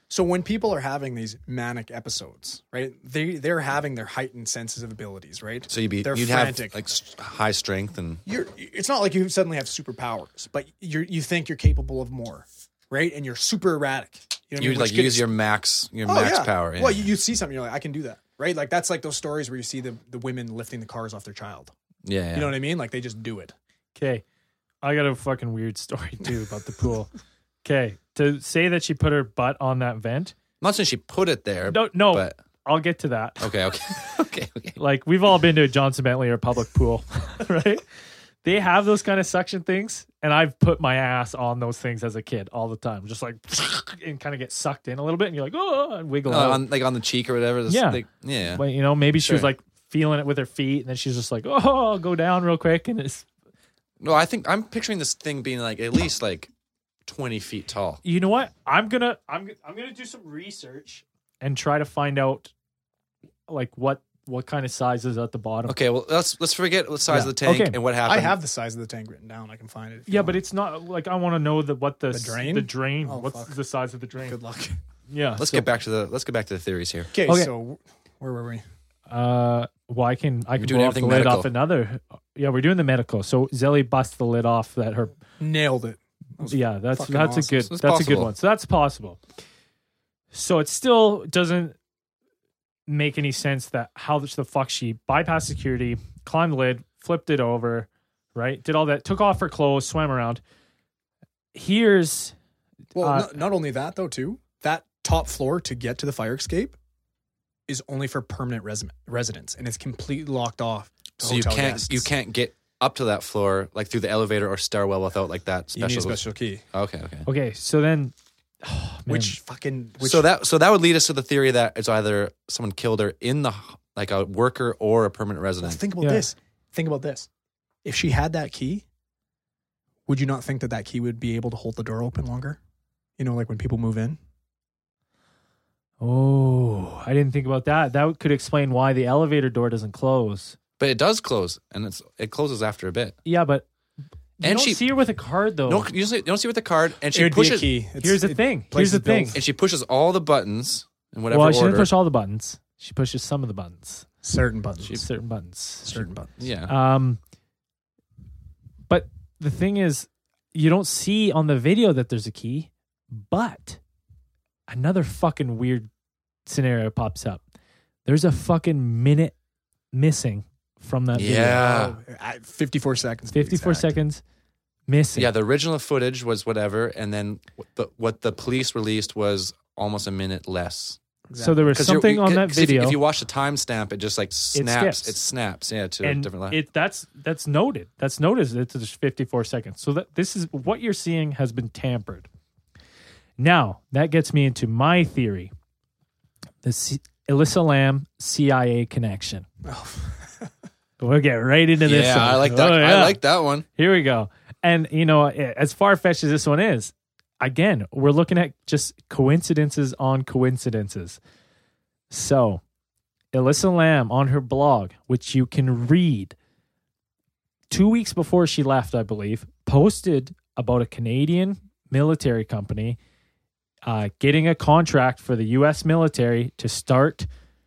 So when people are having these manic episodes, right? They're having their heightened senses of abilities, right? So They're you'd frantic. have like high strength and It's not like you suddenly have superpowers, but you think you're capable of more, right? And you're super erratic. You know what I you'd mean? like Which use gets- your max yeah. power. Yeah. Well, you see something, you're like, I can do that, right? Like that's like those stories where you see the women lifting the cars off their child. yeah. You know what I mean? Like they just do it. Okay. I got a fucking weird story too about the pool. Okay. To say that she put her butt on that vent. I'm not saying she put it there. No, but I'll get to that. okay. okay. Like we've all been to a Johnson Bentley or public pool, right? They have those kind of suction things, and I've put my ass on those things as a kid all the time, just like and kind of get sucked in a little bit, and you're like, oh, and wiggle out. on the cheek or whatever. Yeah. Yeah. But you know, maybe she was Sure. like feeling it with her feet, and then she's just like, oh, I'll go down real quick, and it's. No, I think I'm picturing this thing being like at least like 20 feet tall. You know what? I'm gonna do some research and try to find out like what kind of size is at the bottom. Okay, well let's forget the size Yeah. of the tank Okay. and what happened. I have the size of the tank written down. I can find it. if you Yeah, want. but it's not like I want to know what the drain? The drain. Oh, What's fuck. the size of the drain? Good luck. Yeah. Let's get back to the theories here. Okay, Okay. so where were we? Well, I can doing blow off the everything lid medical. off another. Yeah, we're doing the medical. So Zelly busts the lid off that her. Nailed it. That was Yeah, that's fucking a awesome. good So it's that's a good possible. one. So that's possible. So it still doesn't make any sense that how the fuck she bypassed security, climbed the lid, flipped it over, right? Did all that, took off her clothes, swam around. Here's Well, not only that though, too. That top floor to get to the fire escape is only for permanent residents, and it's completely locked off. to So you hotel can't guests. you can't get up to that floor like through the elevator or stairwell without like that You need a special. special key. Okay. okay. So then, oh, man. Which So that would lead us to the theory that it's either someone killed her in the like a worker or a permanent Well, resident. think about Yeah. this. Think about this. If she had that key, would you not think that key would be able to hold the door open longer? You know, like when people move in. Oh, I didn't think about that. That could explain why the elevator door doesn't close. But it does close, and it closes after a bit. Yeah, but you And don't she- see her with a card though. No, you don't see with the card, and It she would be a pushes. key. Here's the thing. Here's places the thing. built. And she pushes all the buttons in whatever Well, she order. didn't push all the buttons. She pushes some of the buttons. Certain buttons. Certain buttons. Certain buttons. Yeah. But the thing is, you don't see on the video that there's a key, but another fucking weird scenario pops up. There's a fucking minute missing from that video. Yeah. 54 seconds. to be 54 exact. seconds missing. Yeah, the original footage was whatever, and then what the police released was almost a minute less. So there was 'Cause something on that video. If you watch the timestamp, it just like snaps. skips. It snaps, yeah, to a and different line. that's noted. That's noted. It's just 54 seconds. So that this is what you're seeing has been tampered. Now that gets me into my theory: the Alyssa Lamb CIA connection. We'll get right into this. Yeah, one. I like that. Oh, I yeah. like that one. Here we go. And you know, as far fetched as this one is, again, we're looking at just coincidences on coincidences. So, Alyssa Lamb on her blog, which you can read, 2 weeks before she left, I believe, posted about a Canadian military company getting a contract for the U.S. military to start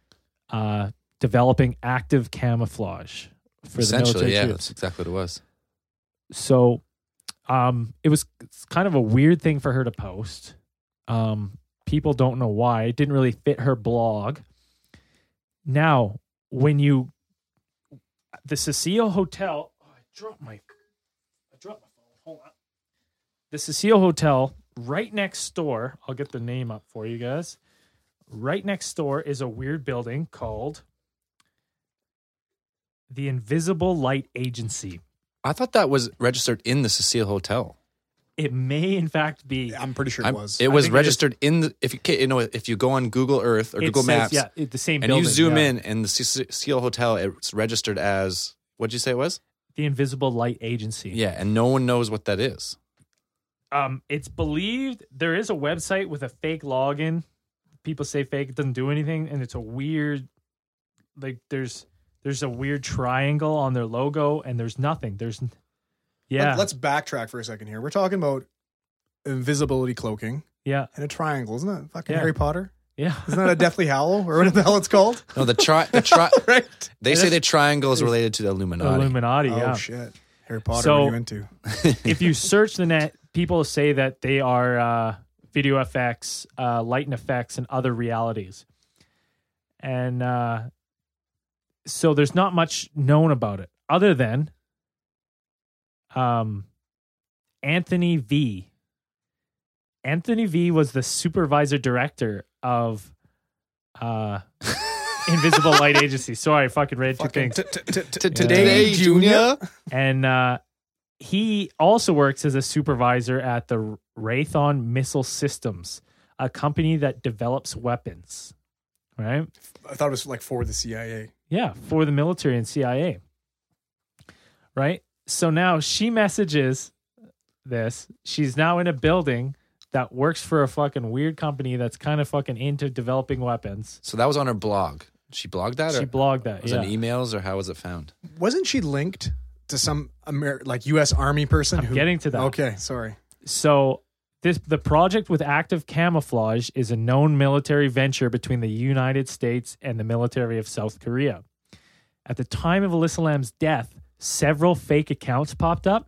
developing active camouflage for the Essentially, military yeah, troops. that's exactly what it was. So it was kind of a weird thing for her to post. People don't know why. It didn't really fit her blog. Now, the Cecile Hotel, I dropped my phone. Hold on. The Cecile Hotel right next door, I'll get the name up for you guys. Right next door is a weird building called the Invisible Light Agency. I thought that was registered in the Cecile Hotel. It may, in fact, be. I'm pretty sure it was. It was think it registered in the if you go on Google Earth or It Google says, Maps, the same and building. you zoom yeah. in, and the Cecile Hotel, it's registered as what'd you say it was? The Invisible Light Agency. Yeah, and no one knows what that is. It's believed there is a website with a fake login. People say fake, it doesn't do anything, and it's a weird, like there's a weird triangle on their logo, and there's nothing. Let's backtrack for a second here. We're talking about invisibility cloaking, Yeah. and a triangle. Isn't that fucking Yeah. Harry Potter? Yeah. Isn't that a Deathly Hallow or what the hell it's called? No, the Right. They say the triangle is related to the Illuminati. Illuminati, Oh yeah. shit. Harry Potter, So- what are you into? If you search the net, people say that they are video effects, light and effects, and other realities. And so there's not much known about it other than Anthony V. Anthony V was the supervisor director of Invisible Light Agency. Sorry, I fucking read two Fucking things. Today, Junior. And he also works as a supervisor at the Raytheon Missile Systems, a company that develops weapons. Right? I thought it was like for the CIA. Yeah, for the military and CIA. Right? So now she messages this. She's now in a building that works for a fucking weird company that's kind of fucking into developing weapons. So that was on her blog. She blogged that? She Or blogged that. was Yeah. it emails, or how was it found? Wasn't she linked to some like U.S. Army person? I'm getting to that. Okay, sorry. So the project with active camouflage is a known military venture between the United States and the military of South Korea. At the time of Alyssa Lam's death, several fake accounts popped up,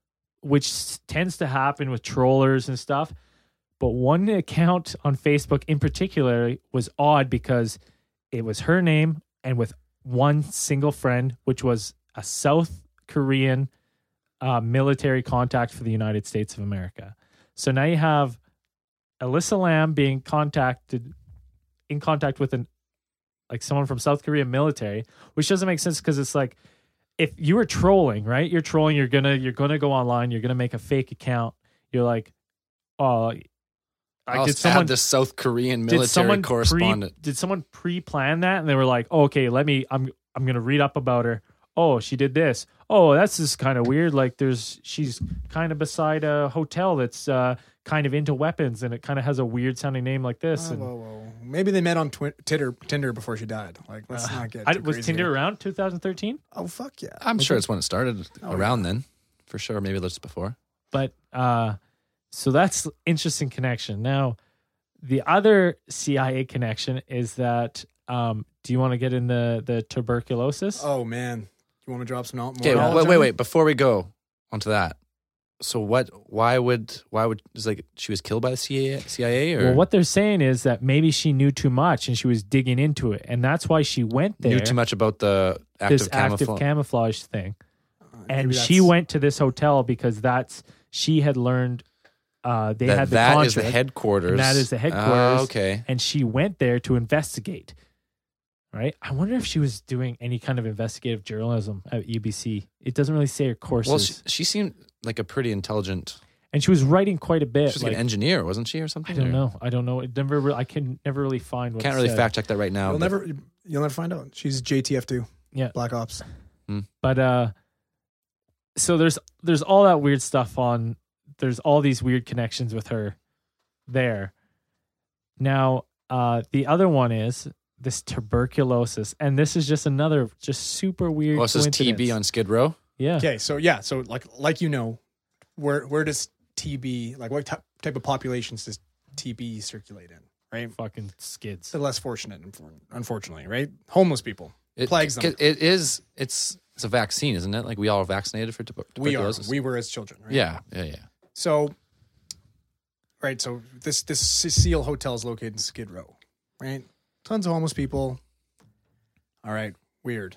which tends to happen with trollers and stuff. But one account on Facebook in particular was odd because it was her name and with one single friend, which was a South Korean military contact for the United States of America. So now you have Alyssa Lam being in contact with someone from South Korea military, which doesn't make sense because it's like if you were trolling, right? You're trolling. You're gonna go online. You're gonna make a fake account. You're like, oh, Did someone the South Korean military correspondent? Did someone pre-plan that? And they were like, oh, okay, I'm gonna read up about her. Oh, she did this. Oh, that's just kind of weird. Like she's kind of beside a hotel that's kind of into weapons, and it kind of has a weird sounding name like this. And Whoa. Maybe they met on Tinder before she died. Like, let's not get too was crazy Tinder here. around 2013? Oh, fuck yeah. I'm sure it's when it started around then, for sure. Maybe just before. But so that's interesting connection. Now, the other CIA connection is that. Do you want to get in the tuberculosis? Oh, man. You want to drop some more Okay, knowledge on it? wait. Before we go onto that, so why would is like she was killed by the CIA or Well, what they're saying is that maybe she knew too much and she was digging into it, and that's why she went there. knew too much about the this active active camouflage thing, and maybe she that's- went to this hotel because she had learned they had the that contract. is the headquarters. And that is the headquarters. Okay. And she went there to investigate. Right? I wonder if she was doing any kind of investigative journalism at UBC. It doesn't really say her courses. Well, she seemed like a pretty intelligent. And she was writing quite a bit. She's like an engineer, wasn't she, or something? I don't know. I can never really find what Can't it really said. fact check that right now. You'll but- never find out. She's JTF2. Yeah. Black Ops. But so there's all that weird stuff on. There's all these weird connections with her there. Now, the other one is this tuberculosis, and this is just another super weird. Oh, this is coincidence. TB on Skid Row. Yeah. Okay, so like where does TB, like what type of populations does TB circulate in, right? Fucking skids. The less fortunate, unfortunately, right? Homeless people. It Plagues them. It's a vaccine, isn't it? Like we all are vaccinated for tuberculosis. We were as children, right? Yeah. So, right. So this Cecile Hotel is located in Skid Row, right? Tons of homeless people. All right. Weird.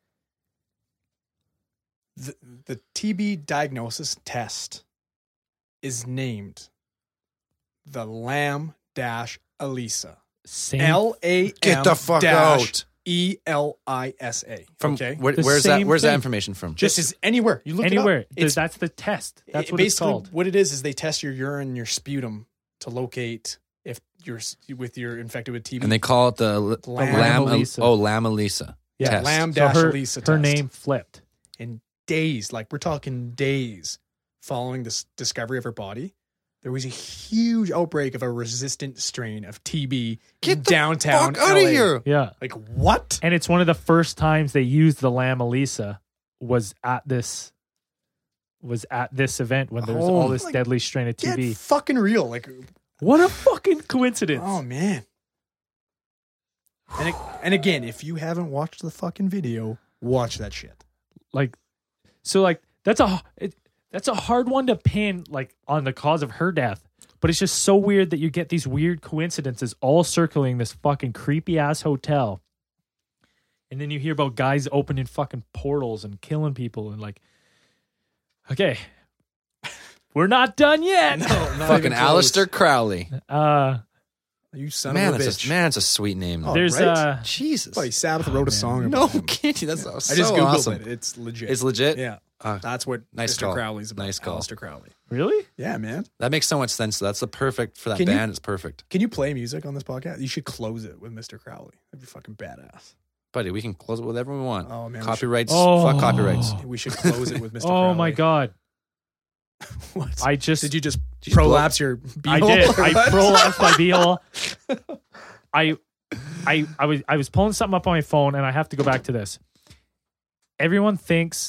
The TB diagnosis test is named the Lam-Elisa. Same. LAM Get the fuck out. ELISA. From Okay. where's same that thing. information from? This is anywhere. You look Anywhere. it up. It's That's the test. That's what basically it's called. what it is they test your urine and your sputum to locate if you're infected with TB. and they call it the Lam-Elisa. Lam-Elisa yeah, test. Lam-Elisa test. Her name flipped. In days, like we're talking days following this discovery of her body, there was a huge outbreak of a resistant strain of TB in downtown Fuck out of LA. here. Yeah. Like what? And it's one of the first times they used the Lam-Elisa was at this event when there was all this like, deadly strain of Get TB. fucking real. Like What a fucking coincidence. Oh man. And again, if you haven't watched the fucking video, watch that shit. Like, so like that's a hard one to pin like on the cause of her death. But it's just so weird that you get these weird coincidences all circling this fucking creepy ass hotel. And then you hear about guys opening fucking portals and killing people and like, okay, we're not done yet. No, not Fucking even close. Aleister Crowley. You son Man, of a that's bitch. that's a sweet name. Oh, There's right? Jesus. Buddy, Sabbath wrote a song No about him. kidding. That's so I just Googled awesome. it. It's legit. It's legit? Yeah. Ah, That's what nice Mr. call. Crowley's about. Nice call. Aleister Crowley. really? Yeah, man. That makes so much sense. That's the perfect for that Can you- band. It's perfect. Can you play music on this podcast? You should close it with Mr. Crowley. That'd be fucking badass. Buddy, we can close it with whatever we want. Oh, man, we Copyrights. should- Fuck copyrights. We should close it with Mr. Oh Crowley. my god. What? I just Did you just Jeez, prolapse your I beehole? did. or I what? prolapsed my beehole. I was pulling something up on my phone, and I have to go back to this. Everyone thinks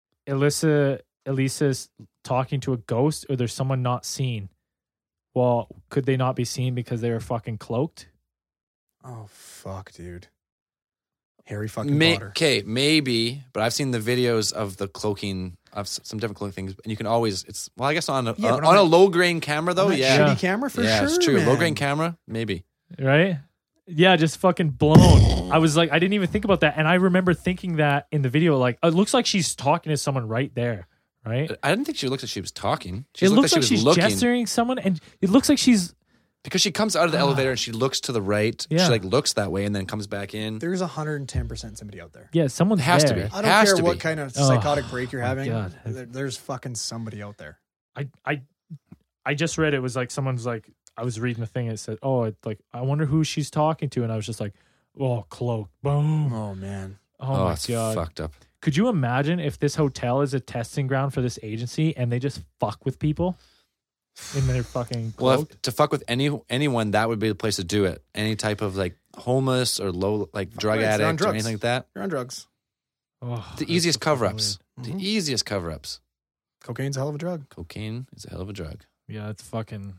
Elisa's talking to a ghost, or there's someone not seen. Well, could they not be seen because they were fucking cloaked? Oh, fuck, dude. Harry fucking Potter. Okay, maybe, but I've seen the videos of the cloaking of some different cloaking things, and you can always. It's well, I guess on a Yeah, but on on a a- low grain camera though. On that Yeah, shitty camera for yeah, sure. it's true. Man. Low grain camera, maybe. Right? Yeah, just fucking blown. I was like, I didn't even think about that, and I remember thinking that in the video, like it looks like she's talking to someone right there, right? I didn't think she looked like she was talking. She It looked looks like she was she's looking gesturing someone, and it looks like she's because she comes out of the elevator and she looks to the right. Yeah. She like looks that way and then comes back in. There's 110% somebody out there. yeah, someone's It has to there. be. I don't Has care to what be. kind of Oh, psychotic break you're my having. God. There's fucking somebody out there. I just read it was like someone's like I was reading the thing and it said, oh, it's like I wonder who she's talking to, and I was just like, oh, cloak, boom, Oh, man. oh my it's god. fucked up. Could you imagine if this hotel is a testing ground for this agency and they just fuck with people in their fucking Well, cloak? to fuck with anyone, that would be the place to do it. Any type of like homeless or low, like drug Right, they're on addict or drugs. anything like that. You're on drugs. Oh, The that's easiest so fucking cover ups. weird. The easiest cover ups. Cocaine's a hell of a drug. Cocaine is a hell of a drug. weird. Yeah, it's fucking.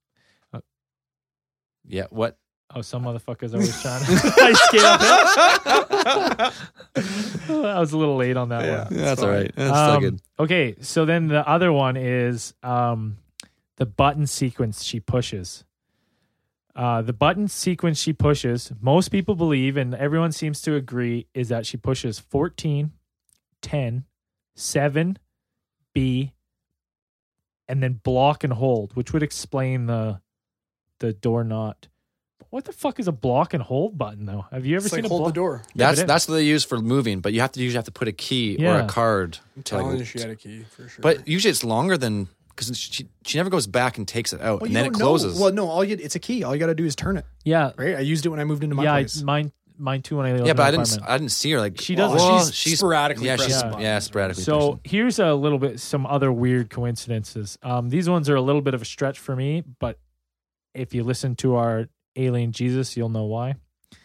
Yeah. What? Oh, some motherfuckers always trying to. I skate up. I was a little late on that Yeah. one. That's all right. That's Um, still good. Okay, so then the other one is the button sequence she pushes. The button sequence she pushes, most people believe, and everyone seems to agree, is that she pushes 14, 10, 7, B, and then block and hold, which would explain the door not. What the fuck is a block and hold button though? Have you ever It's seen like a hold block? the door. Yeah, That's but that's what they use for moving, but you usually have to put a key or Yeah. a card. I'm to, like, telling you, she had a key for sure. But usually it's longer than because she never goes back and takes it out, Well, and you then it don't know. closes. Well, no, it's a key. All you got to do is turn it. Yeah, Right? I used it when I moved into my yeah, place. mine too when I lived yeah, in but an apartment. I didn't see her like She does- Well, she's sporadically yeah, pressing she's the button. yeah, sporadically. So pushing. here's a little bit, some other weird coincidences. These ones are a little bit of a stretch for me, but if you listen to our Alien Jesus, you'll know why.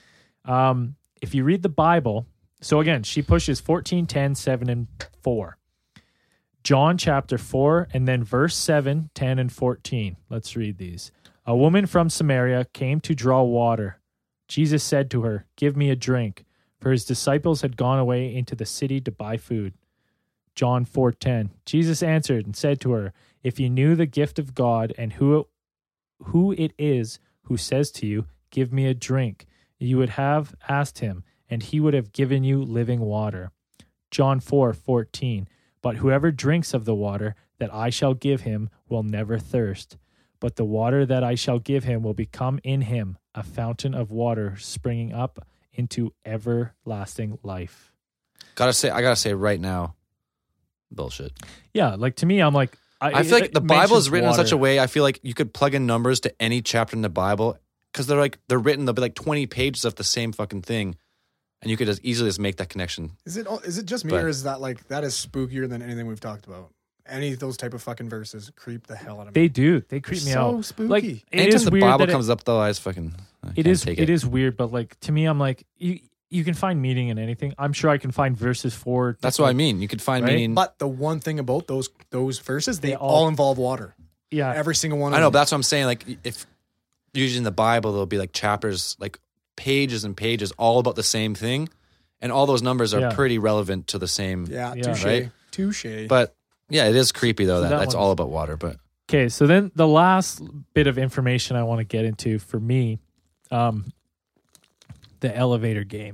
If you read the Bible, so again, she pushes 14, 10, 7, and 4. John chapter 4, and then verse 7, 10, and 14. Let's read these. A woman from Samaria came to draw water. Jesus said to her, "Give me a drink," for his disciples had gone away into the city to buy food. John 4:10. Jesus answered and said to her, "If you knew the gift of God and who it is who says to you, 'Give me a drink,' you would have asked him, and he would have given you living water." John 4:14. But whoever drinks of the water that I shall give him will never thirst, but the water that I shall give him will become in him a fountain of water springing up into everlasting life. I gotta say right now, bullshit. Yeah, like to me, I'm like, I feel like it the Bible is mentions written in such a water. way. I feel like you could plug in numbers to any chapter in the Bible because they're written. There'll be like 20 pages of the same fucking thing, and you could just easily just make that connection. Is it just me, But- or is that like that is spookier than anything we've talked about? Any of those type of fucking verses creep the hell out of me. They do. They creep me so out. spooky. Like it Anytime is the weird Bible that comes up, though, I just fucking I it can't is take it is weird, but like to me, I'm like you can find meaning in anything. I'm sure I can find verses for. That's what I mean. You could find Right? meaning. But the one thing about those verses, they They all all- involve water. Yeah, Every single one. Of I know, them. but that's what I'm saying. Like, if usually in the Bible, there'll be like chapters, like pages and pages, all about the same thing. And all those numbers are Yeah. pretty relevant to the same. Yeah, Yeah. touche. Right? Touche. But yeah, it is creepy though. So that That's one's- all about water. But Okay, so then the last bit of information I want to get into for me, the elevator game.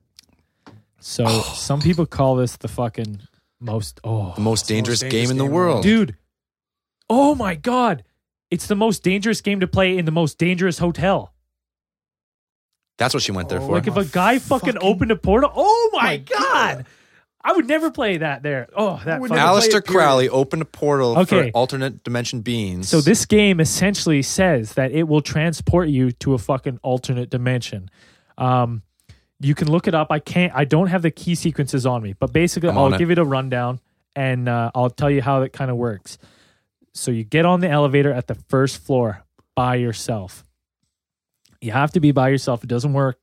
So some people call this the fucking most the most dangerous dangerous game in the game in the world. world. dude. Oh my god. It's the most dangerous game to play in the most dangerous hotel. That's what she went there Oh, for. Like if a guy fucking opened a portal, oh my god. God. I would never play that there. Oh, that would fucking never- Aleister play it, period. Crowley opened a portal Okay. for alternate dimension beings. So this game essentially says that it will transport you to a fucking alternate dimension. You can look it up. I don't have the key sequences on me, but basically I'm on I'll it. give it a rundown and I'll tell you how it kind of works. So you get on the elevator at the first floor by yourself. You have to be by yourself. It doesn't work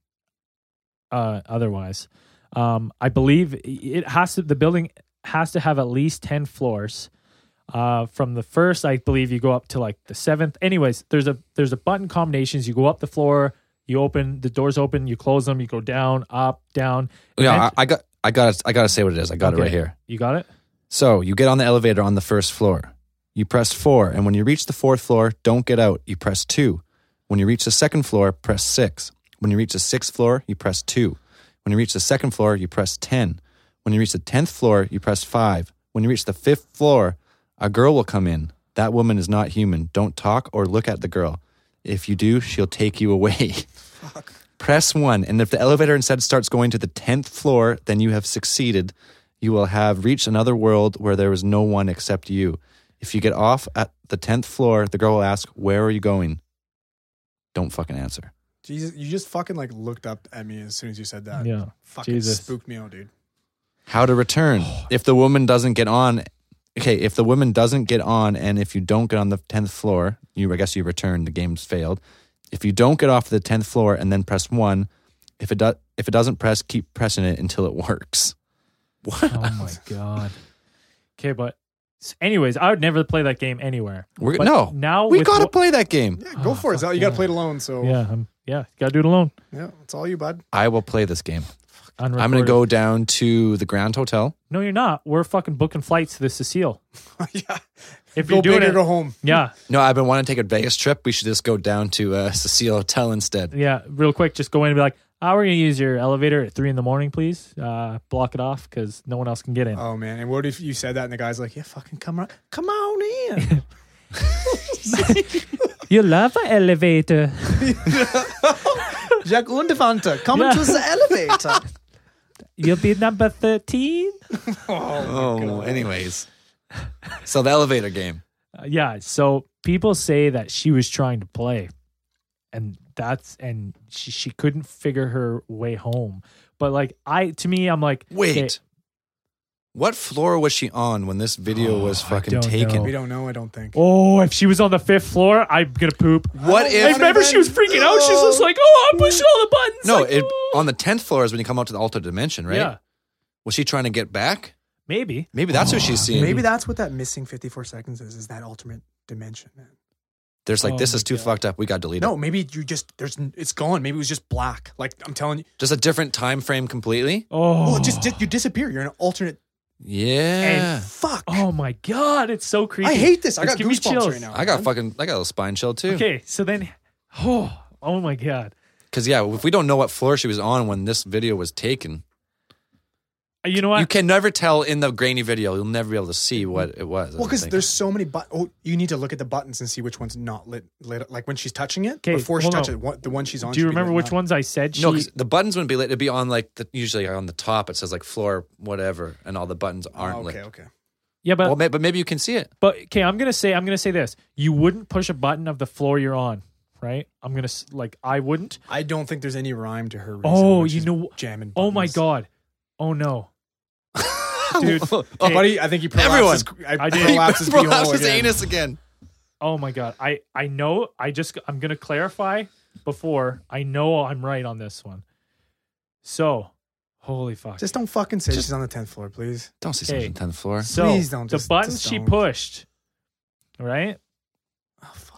otherwise. I believe it has to. The building has to have at least 10 floors. From the first, I believe you go up to like the 7th. Anyways, there's a button combinations. You go up the floor, you open the doors, open, you close them, you go down, up, down. yeah, I gotta say what it is. I got it Okay. right here. You got it. So you get on the elevator on the first floor. You press 4, and when you reach the 4th floor, don't get out. You press 2. When you reach the 2nd floor, press 6. When you reach the 6th floor, you press 2. When you reach the 2nd floor, you press 10. When you reach the 10th floor, you press 5. When you reach the 5th floor, a girl will come in. That woman is not human. Don't talk or look at the girl. If you do, she'll take you away. Press 1, and if the elevator instead starts going to the 10th floor, then you have succeeded. You will have reached another world where there is no one except you. If you get off at the 10th floor, the girl will ask, "Where are you going?" Don't fucking answer. Jesus, you just fucking like looked up at me as soon as you said that. Yeah. Fucking Jesus. spooked me out, dude. How to return. If the woman doesn't get on, if the woman doesn't get on, and if you don't get on the 10th floor, I guess you return, the game's failed. If you don't get off the 10th floor and then press 1, if it doesn't press, keep pressing it until it works. What? Oh my god. Okay, but anyways, I would never play that game anywhere. But No, now we with gotta what- play that game. Yeah, go Oh, for it. fuck You got to yeah. play it alone. So Yeah, gotta do it alone. yeah, it's all you, bud. I will play this game. I'm Unrecorded. gonna go down to the Grand Hotel. No, you're not. We're fucking booking flights to the Cecile. Yeah. If Go you're doing big or it, go home. yeah, No, I've been wanting to take a Vegas trip. We should just go down to Cecile Hotel instead. yeah. Real quick, just go in and be like, we're gonna use your elevator at 3 a.m, please. Block it off because no one else can get in. Oh man, and what if you said that and the guy's like, "Yeah, fucking come on in." You love an elevator. Jack Undervanta, come Yeah. into the elevator. You'll be number 13. Oh, anyways. So the elevator game. Yeah. So people say that she was trying to play, and she couldn't figure her way home. But like I'm like, Wait. okay, What floor was she on when this video was I fucking don't taken? know. We don't know. I don't think. oh, if she was on the 5th floor, I'm gonna poop. What I if? remember she was freaking out. She's just like, "Oh, I'm pushing all the buttons." No, like, "Oh." on the 10th floor is when you come out to the alternate dimension, right? Yeah, Was she trying to get back? maybe. Maybe that's who she's seeing. Maybe that's what that missing 54 seconds is that ultimate dimension, man. There's like, Oh this my is too God. fucked up. We got to delete No, it. maybe it's gone. Maybe it was just black. Like I'm telling you. Just a different time frame completely. Oh, Well, just you disappear. You're in an alternate. Yeah. Fuck. oh my god, it's so creepy. I hate this. I It's got giving me goosebumps chills. right now. I got a little spine chill too. Okay, so then, oh my god. Because yeah, if we don't know what floor she was on when this video was taken, You know what? you can never tell in the grainy video. You'll never be able to see what it was. I Well, because think. there's so many buttons. Oh, you need to look at the buttons and see which one's not lit. Like when she's touching it, Okay, before she hold touches on. it, the one she's on. Do you should be remember lit which up. ones I said? No, 'cause the buttons wouldn't be lit. It'd be on like usually on the top. It says like floor whatever, and all the buttons aren't Oh, okay, lit. okay. Yeah, but But maybe you can see it. But okay, I'm gonna say this. You wouldn't push a button of the floor you're on, right? I'm gonna I wouldn't. I don't think there's any rhyme to her. Reason Oh, when you she's know. jamming. Oh my buttons. god. Oh no, dude. Oh, Oh, buddy, I think he prolapsed Everyone. I did. prolapsed his Bro, beehole his again. anus again. Oh my god. I know. I'm gonna clarify before. I know I'm right on this one. So, holy fuck. Just don't fucking say she's on the 10th floor, please. Don't say Okay. something 10th floor. So Please don't, the just buttons she don't. pushed, right? Oh, fuck.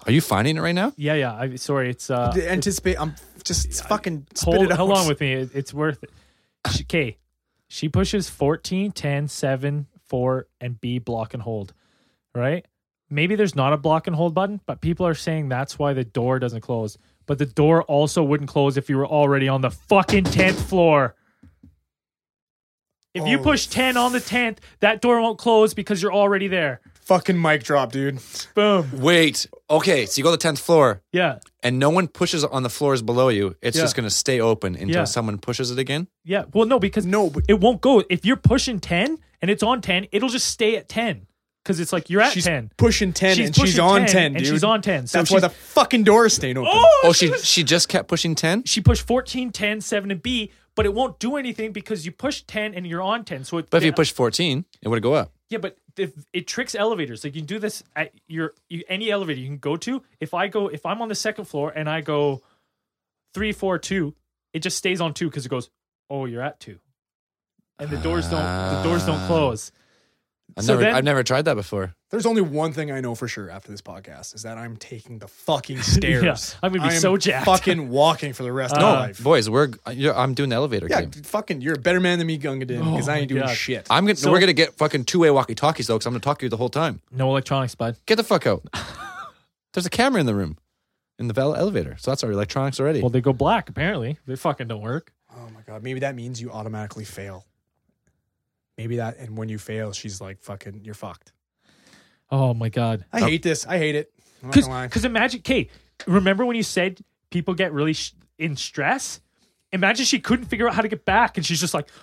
Are you finding it right now? Yeah. Sorry, it's Anticipate. I'm just fucking spit it out. hold on with me. It's worth it. Okay, she pushes 14, 10, 7, 4, and B block and hold. Right? Maybe there's not a block and hold button, but people are saying that's why the door doesn't close. But the door also wouldn't close if you were already on the fucking 10th floor. If you push 10 on the 10th, that door won't close because you're already there. Fucking mic drop, dude. Boom. Wait. Okay, so you go to the 10th floor, Yeah. and no one pushes on the floors below you. It's Yeah. just going to stay open until Yeah. someone pushes it again? Yeah. Well, no, because But it won't go. If you're pushing 10 and it's on 10, it'll just stay at 10 because it's like you're at she's 10. pushing 10 and she's pushing on 10, and dude. she's on 10. So That's why the fucking door is staying open. Oh, she just kept pushing 10? she pushed 14, 10, 7, and B, but it won't do anything because you push 10 and you're on 10. So But if you push 14, it would go up. Yeah, but if it tricks elevators. Like you can do this at any elevator you can go to. If I'm on the second floor and I go 3, 4, 2, it just stays on 2 because it goes, oh, you're at 2, and the doors don't close. I've never tried that before. There's only one thing I know for sure after this podcast is that I'm taking the fucking stairs. Yeah, I'm gonna be I am so jacked. fucking walking for the rest of my life. Boys, I'm doing the elevator Yeah, game. fucking, you're a better man than me, Gunga Din, because I ain't doing God. shit. We're gonna get fucking two-way walkie-talkies though, because I'm gonna talk to you the whole time. No electronics, bud. Get the fuck out. There's a camera in the room, in the elevator, so that's our electronics already. Well, they go black. Apparently, they fucking don't work. Oh my god, maybe that means you automatically fail. Maybe that, and when you fail, she's like, "Fucking, you're fucked." Oh my god. I hate this. I hate it. I'm not gonna lie. Because imagine, Kate, remember when you said people get really in stress? Imagine she couldn't figure out how to get back, and she's just like,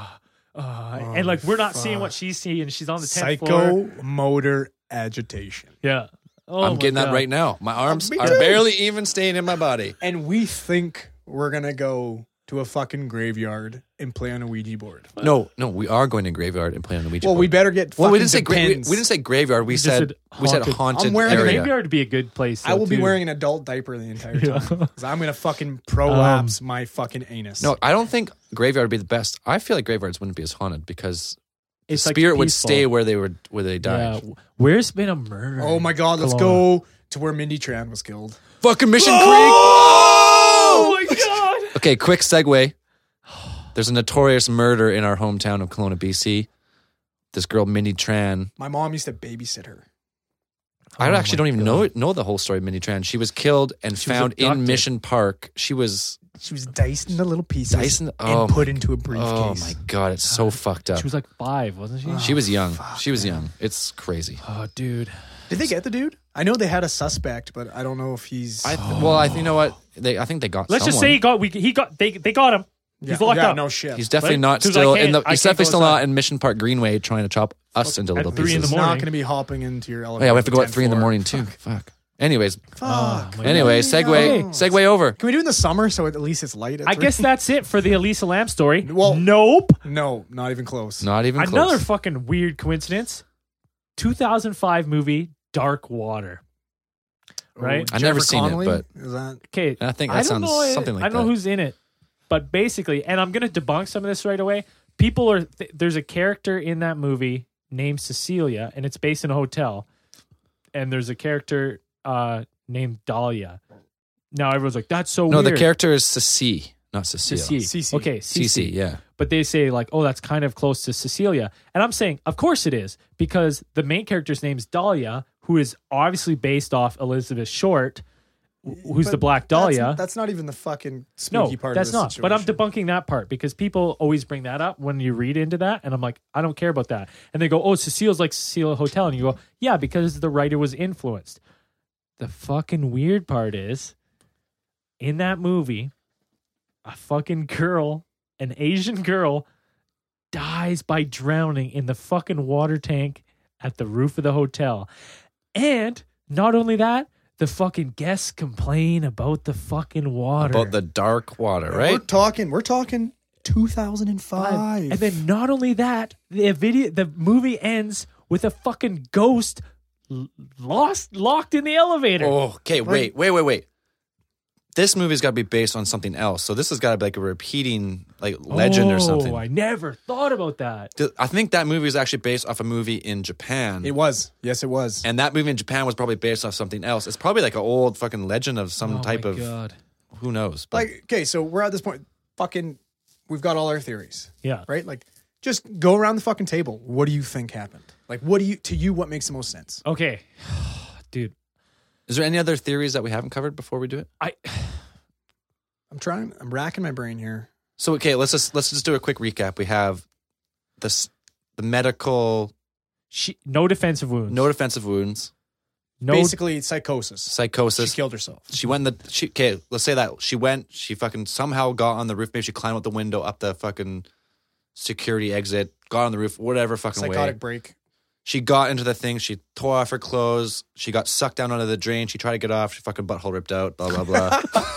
and like we're not seeing what she's seeing. She's on the 10th floor. Psychomotor agitation. Yeah. Oh, I'm my getting God. that right now. My arms Me are too. barely even staying in my body. And we think we're gonna go to a fucking graveyard and play on a Ouija board. No, we are going to graveyard and pllaying on the Ouija Well, board. we better get. Well, we fucking didn't say graveyard. We just said said haunted I'm wearing a area. Graveyard would be a good place. I will be too. wearing an adult diaper the entire time because I'm gonna fucking prolapse my fucking anus. No, I don't think graveyard would be the best. I feel like graveyards wouldn't be as haunted because the It's like spirit would peaceful. stay where they died. Yeah. Where's been a murder? Oh my god, let's Kelowna? go to where Mindy Tran was killed. Fucking Mission Oh my god. Creek. Okay, quick segue. There's a notorious murder in our hometown of Kelowna, BC. This girl, Mindy Tran. My mom used to babysit her. I Oh actually my don't even know the whole story of Mindy Tran. She was killed and She was found in abducted. Mission Park. She was She was diced into little pieces Diced into- oh and put my- into a briefcase. oh my god, it's so fucked up. She was like 5, wasn't she? She was young. She was young. It's crazy. Oh, dude. Did they get the dude? I know they had a suspect, but I don't know if he's. You know what? I think they got. Let's just say they got him. He's locked up. No shit. he's definitely Right? not 'Cause still I in the. can't- I He's can't definitely go still inside. not in Mission Park Greenway trying to chop us into little 3 in pieces. the He's not morning. going to be hopping into your elevator. Oh yeah, we have to go on at the 3 in the 10th morning floor. too. Fuck. Anyways, Fuck. my anyway, Okay. segue over. Can we do it in the summer so at least it's light? At I 3? guess that's it for the Elisa Lam story. Well- Nope. No, not even close. Not even Another close. fucking weird coincidence. 2005 movie Dark Water. Right? I've never Jennifer seen it, Connelly? but Is that Okay. I think I that don't sounds know, something like I that. don't know who's in it, but basically, and I'm going to debunk some of this right away. People are there's a character in that movie named Cecilia, and it's based in a hotel. And there's a character named Dahlia. Now everyone's like, "That's so No, weird." the character is Cece, not Cecile. Cece. Okay, Cece, yeah. But they say like, "Oh, that's kind of close to Cecilia," and I'm saying, of course it is, because the main character's name is Dahlia, who is obviously based off Elizabeth Short, who's the Black Dahlia. That's not even the fucking No, spooky part that's of the not. But I'm situation. debunking that part because people always bring that up when you read into that. And I'm like, I don't care about that. And they go, oh, Cecile's like Cecile Hotel. And you go, yeah, because the writer was influenced. The fucking weird part is in that movie, a fucking girl, an Asian girl, dies by drowning in the fucking water tank at the roof of the hotel. And not only that, the fucking guests complain about the fucking water. About the dark water, We're right? talking 2005. And then not only that, the movie ends with a fucking ghost locked in the elevator. Oh, okay, wait. this movie's got to be based on something else. So this has got to be like a repeating like legend or something. I never thought about that. I think that movie is actually based off a movie in Japan. It was. Yes, it was. And that movie in Japan was probably based off something else. It's probably like an old fucking legend of some type of God. who knows. But Like, okay, so we're at this point. Fucking, we've got all our theories, Yeah. right? Like, just go around the fucking table. What do you think happened? Like, what makes the most sense? Okay. Dude, is there any other theories that we haven't covered before we do it? I'm racking my brain here. So okay, let's just do a quick recap. We have the medical no defensive wounds. no defensive wounds, No. Basically, psychosis. psychosis. She killed herself. She went okay, let's say that she fucking somehow got on the roof. Maybe she climbed out the window up the fucking security exit, got on the roof, whatever fucking Psychotic way. break. She got into the thing. She tore off her clothes. She got sucked down under the drain. She tried to get off. She fucking butthole ripped out. Blah blah blah.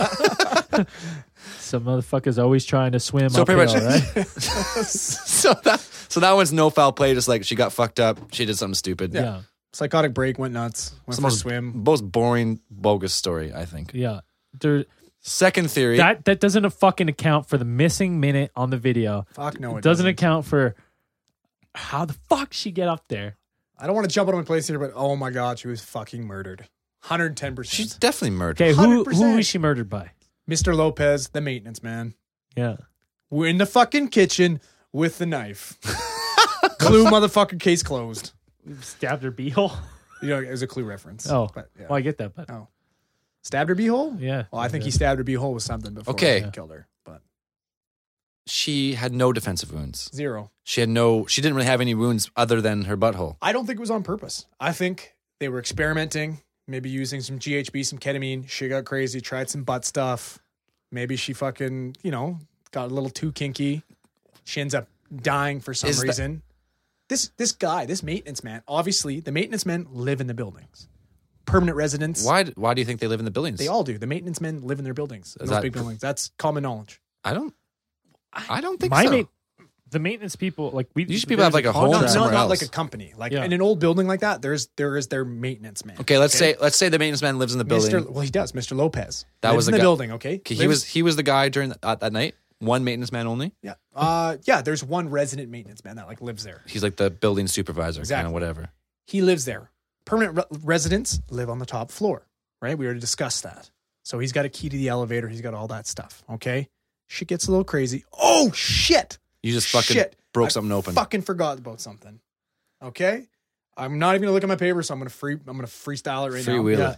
Some motherfuckers always trying to swim So pretty uphill, much- right? so that one's no foul play. Just like she got fucked up. She did something stupid. Yeah. Psychotic break, went nuts, went It's the for a most swim. most boring, bogus story. I think. Yeah. There, Second theory. that doesn't fucking account for the missing minute on the video. Fuck no, It it doesn't account for how the fuck she get up there. I don't want to jump out of my place here, but oh my god, she was fucking murdered. 110%. She's definitely murdered. Okay, who 100%. was she murdered by? Mr. Lopez, the maintenance man. Yeah. We're in the fucking kitchen with the knife. Clue, motherfucking case closed. Stabbed her beehole. You know, it was a Clue reference. Oh, but yeah. well, I get that, but Oh. Stabbed her beehole? yeah. Well, I think he stabbed her beehole with something before Okay. he killed her. But She had no defensive wounds. 0. She didn't really have any wounds other than her butthole. I don't think it was on purpose. I think they were experimenting, maybe using some GHB, some ketamine. She got crazy, tried some butt stuff. Maybe she fucking, got a little too kinky. She ends up dying for some reason. This guy, this maintenance man, obviously the maintenance men live in the buildings. Permanent residents. Why do you think they live in the buildings? They all do. The maintenance men live in their buildings. Those that- big buildings. That's common knowledge. I don't think My so. the maintenance people, like we Usually people have, like, a home Not, somewhere not else. like a company. Like Yeah. in an old building like that, there is their maintenance man. Okay, let's say the maintenance man lives in the building. Well, he does. Mr. Lopez. That Lives was in the the guy- building. Okay. Okay, he was the guy during that night. One maintenance man only. Yeah. There's one resident maintenance man that lives there. He's like the building supervisor, kind Exactly. of whatever. He lives there. Permanent residents live on the top floor. Right. We already discussed that. So he's got a key to the elevator. He's got all that stuff. Okay. Shit gets a little crazy. Oh shit. You just fucking Shit. broke I something open. Fucking forgot about something. Okay. I'm not even gonna look at my paper, so I'm gonna freestyle it right now. Freewheel Yeah. it.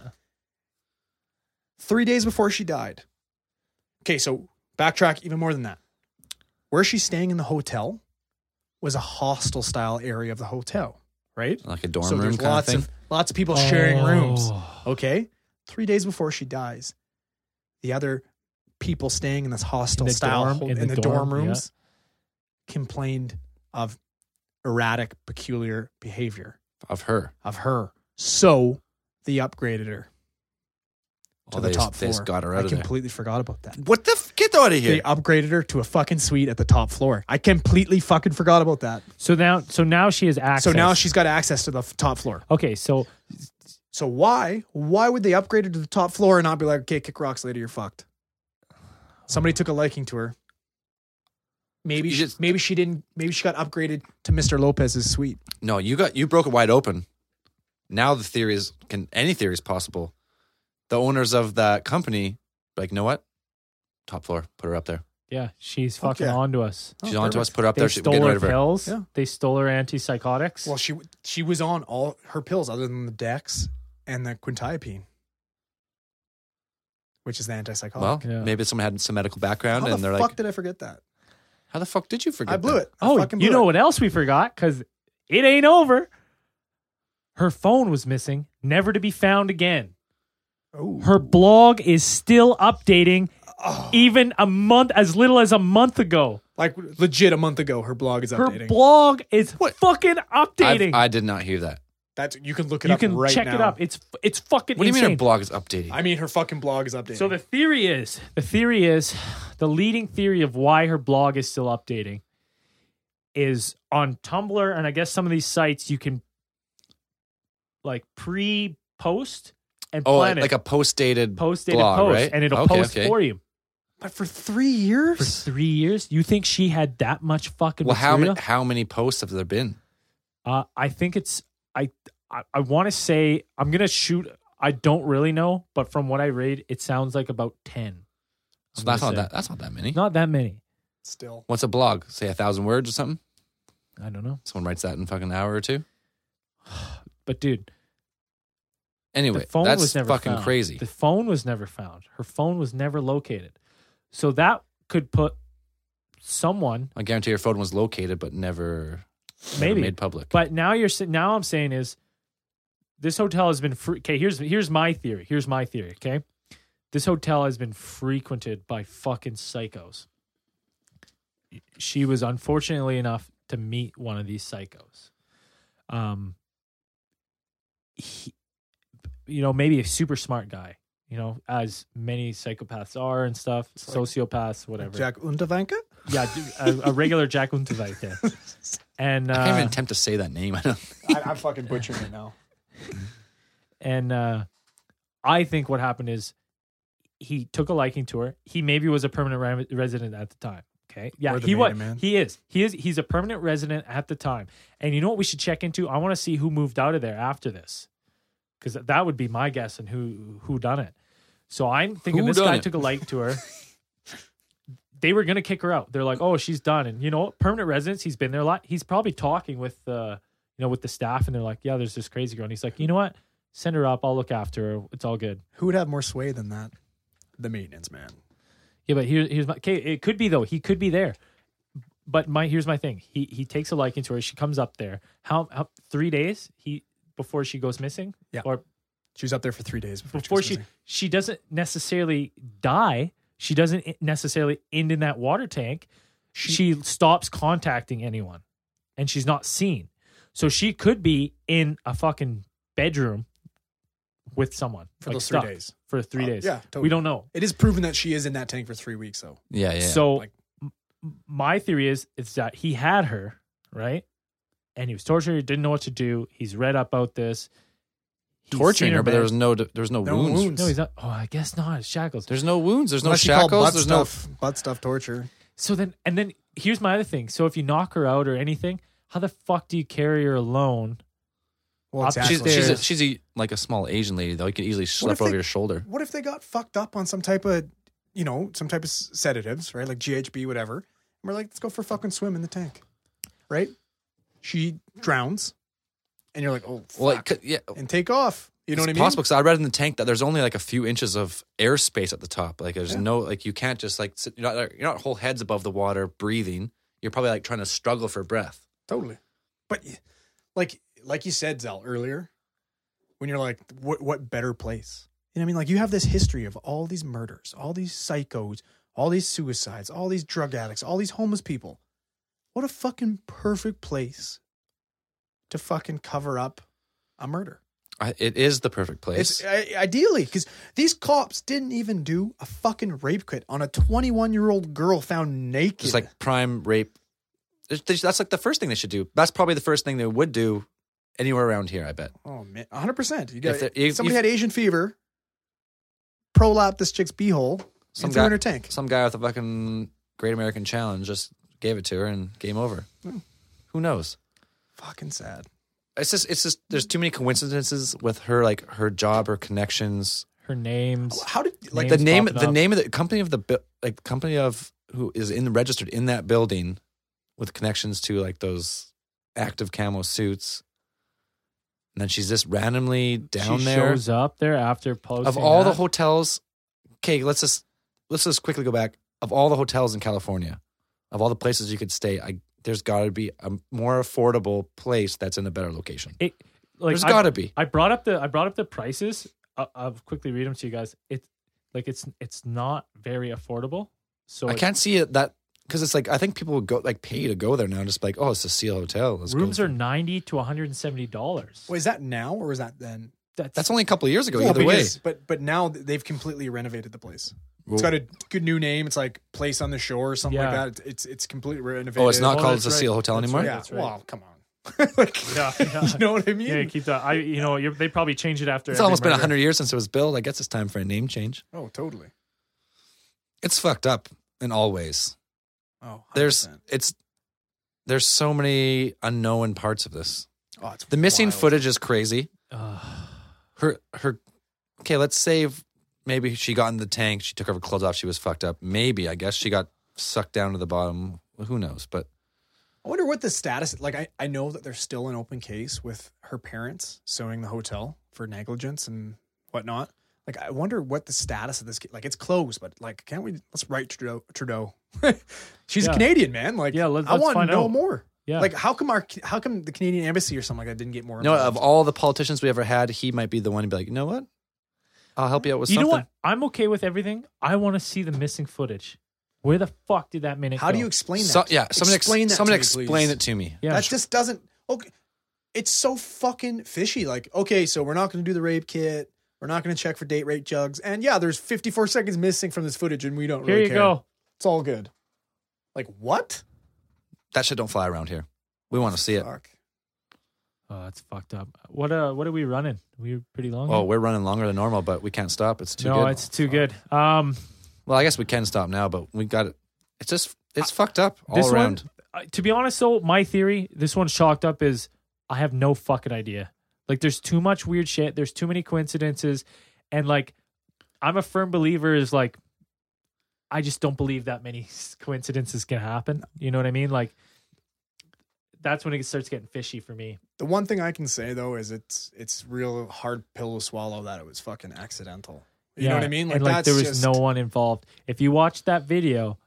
3 days before she died. Okay, so backtrack even more than that. Where she's staying in the hotel was a hostel style area of the hotel, right? Like a dorm So room there's kind of thing. lots of people sharing rooms. Oh. Okay. 3 days before she dies, the other people staying in this hostel In the style dorm- in in the the dorm dorm, rooms complained of erratic, peculiar behavior Of her. of her. So they upgraded her to the top They floor. just got her out I of there. completely forgot about that. What the get out of here? They upgraded her to a fucking suite at the top floor. I completely fucking forgot about that. So now she has access. So now she's got access to the top floor. Okay, so So why would they upgrade her to the top floor and not be like, okay, kick rocks, lady, you're fucked? Somebody took a liking to her. Maybe she got upgraded to Mr. Lopez's suite. No, you broke it wide open. Now the theory is any theory is possible. The owners of that company, like, you know what? Top floor, put her up there. yeah, she's Fuck fucking yeah. on to us. She's Oh, on to us. perfect. Put her up They there. She's stole getting rid her of her. pills. Yeah. They stole her antipsychotics. Well, she was on all her pills other than the Dex and the quintiapine, which is the antipsychotic. Well, Yeah. maybe someone had some medical background, how and the they're fuck like, did I forget that? "How the fuck did you forget?" I blew that? it. I Oh, fucking you blew know it. what else we forgot? Because it ain't over. Her phone was missing, never to be found again. Oh. Her blog is still updating, Oh. even as little as a month ago. Like legit a month ago, her blog is Her updating. blog is fucking updating. I did not hear that. That's you can look it you up can right check now. it up. It's fucking What do you insane. mean her blog is updating? I mean, her fucking blog is updating. So the theory is the leading theory of why her blog is still updating is on Tumblr, and I guess some of these sites you can like pre-post and Oh, Planet like a post-dated post-dated blog, post, right? and it'll Okay, post okay. for you But for 3 years? for 3 years. You think she had that much fucking Well, material? how many posts have there been? I think it's I want to say I'm gonna shoot. I don't really know, but from what I read, it sounds like about 10. So I'm that's gonna not say. that. That's not that many. Not that many. Still. What's a blog? Say 1,000 words or something. I don't know, Someone writes that in fucking an hour or two. but dude, Anyway, the phone that's was never fucking found. crazy. The phone was never found. Her phone was never located. So that could put someone I guarantee your phone was located, but never maybe made public. But now now I'm saying is this hotel has been free. Okay, here's my theory. Here's my theory. Okay, this hotel has been frequented by fucking psychos. She was unfortunately enough to meet one of these psychos. Maybe a super smart guy. As many psychopaths are and stuff, sociopaths, whatever. Jack Unterweger? Yeah, a regular Jack Unterweger. And I can't even attempt to say that name. I don't. I'm fucking butchering it now. And I think what happened is he took a liking to her. He maybe was a permanent resident at the time. Okay. Yeah, Or the he was. main man. He is. He's a permanent resident at the time. And you know what we should check into? I want to see who moved out of there after this. Because that would be my guess and who done it. So I'm thinking Who this done guy it? took a like to her. They were gonna kick her out. They're like, oh, she's done. And permanent residence, he's been there a lot. He's probably talking with with the staff, and they're like, yeah, there's this crazy girl. And he's like, you know what? Send her up. I'll look after her. It's all good. Who would have more sway than that? The maintenance man. Yeah, but here's my okay. It could be though. He could be there. But here's my thing. He takes a liking to her. She comes up there. How 3 days before she goes missing? Yeah. Or She was up there for 3 days before she was missing. she doesn't necessarily die. She doesn't necessarily end in that water tank. She stops contacting anyone, and she's not seen. So she could be in a fucking bedroom with someone For like those 3 stuck days. For 3 days. yeah, totally. We don't know. It is proven that she is in that tank for 3 weeks, though. Yeah. So Like- my theory is that he had her, right? And he was torturing her, didn't know what to do. He's read about this. He's Torturing seen her, but bed. there was no No wounds. wounds. No, he's not. Oh, I guess not. It's shackles. There's no wounds. There's no Unless you call shackles. butt There's butt stuff torture. So then here's my other thing. So if you knock her out or anything, how the fuck do you carry her alone? Well, Up exactly. She's a small Asian lady though. You could easily slip if over they- your shoulder. What if they got fucked up on some type of sedatives, right? Like GHB, whatever. And we're like, let's go for a fucking swim in the tank, right? She drowns, and you're like, oh, fuck. Well, yeah. And take off. You know what I mean? Possible because I read in the tank that there's only like a few inches of airspace at the top. Like there's no like you can't just like sit, you're not whole heads above the water breathing. You're probably like trying to struggle for breath. Totally. But like you said, Zell, earlier, when you're like, what better place? You know what I mean? Like you have this history of all these murders, all these psychos, all these suicides, all these drug addicts, all these homeless people. What a fucking perfect place to fucking cover up a murder. It is the perfect place. It's ideally because these cops didn't even do a fucking rape kit on a 21-year-old girl found naked. Just like prime rape. That's like the first thing they should do. That's probably the first thing they would do anywhere around here, I bet. oh man, 100%. You got If somebody had Asian fever, prolapsed this chick's beehole, and threw her in her tank. Some guy with a fucking Great American Challenge just gave it to her and game over. Who knows? Fucking sad. It's just there's too many coincidences with her, like her job, her connections. Her names. How did like Names The name popping up. of the company of company of who is registered in that building with connections to like those active camo suits. And then she's just randomly down she there. shows up there after posting. Of all the that. hotels, okay, let's just quickly go back. Of all the hotels in California, of all the places you could stay, there's got to be a more affordable place that's in a better location. There's got to be. I brought up the prices. I'll quickly read them to you guys. It's not very affordable. So I can't see it that because it's like I think people would go like pay to go there now, just like oh, it's a Seal Hotel. Let's rooms go. are $90 to $170. Wait, is that now or is that then? That's only a couple of years ago. Well, either way, because- but now they've completely renovated the place. It's got a good new name. It's like Place on the Shore or something Yeah. like that. It's completely renovated. oh, it's not Oh, called that's the right. Seal Hotel That's anymore. right. Yeah. That's right. Well, come on. Like, Yeah, you know what I mean? Yeah, keep that. They probably change it after. It's every almost been murder. 100 years since it was built. I guess it's time for a name change. Oh, totally. It's fucked up in all ways. Oh, there's 100%. there's so many unknown parts of this. Oh, it's The missing wild. footage is crazy. Ugh. Her okay, let's say maybe she got in the tank, she took her clothes off, she was fucked up. Maybe, I guess she got sucked down to the bottom. Who knows? But I wonder what the status. Like, I know that there's still an open case with her parents suing the hotel for negligence and whatnot. Like, I wonder what the status of this. Like, it's closed, but like, can't we? Let's write Trudeau. She's Yeah. a Canadian, man. Like, Yeah, let's I want to find know out. more. Yeah. Like, how come the Canadian embassy or something like that didn't get more? you know, involved? of all the politicians we ever had, he might be the one to be like, you know what? I'll help you out with You something. know what? I'm okay with everything. I want to see the missing footage. Where the fuck did that minute How go? do you explain that? So, yeah, someone explain that. someone to me, explain please. it to me. Yeah, That just doesn't. Okay, it's so fucking fishy. Like, okay, so we're not going to do the rape kit. We're not going to check for date rape jugs. And yeah, there's 54 seconds missing from this footage, and we don't here really you care. go. It's all good. Like, what? That shit don't fly around here. We want to see it. Fuck. Oh, that's fucked up. What are we running? We're pretty long. Oh, we're running longer than normal, but we can't stop. It's too no, good. it's too good. Well, I guess we can stop now, but we got it. It's just it's fucked up all This around. one, to be honest, though, my theory, this one's chalked up is I have no fucking idea. Like, there's too much weird shit. There's too many coincidences, and like, I'm a firm believer is like, I just don't believe that many coincidences can happen. You know what I mean? Like, that's when it starts getting fishy for me. The one thing I can say though is it's real hard pill to swallow that it was fucking accidental. You know what I mean? and like that's there was just, no one involved. If you watch that video,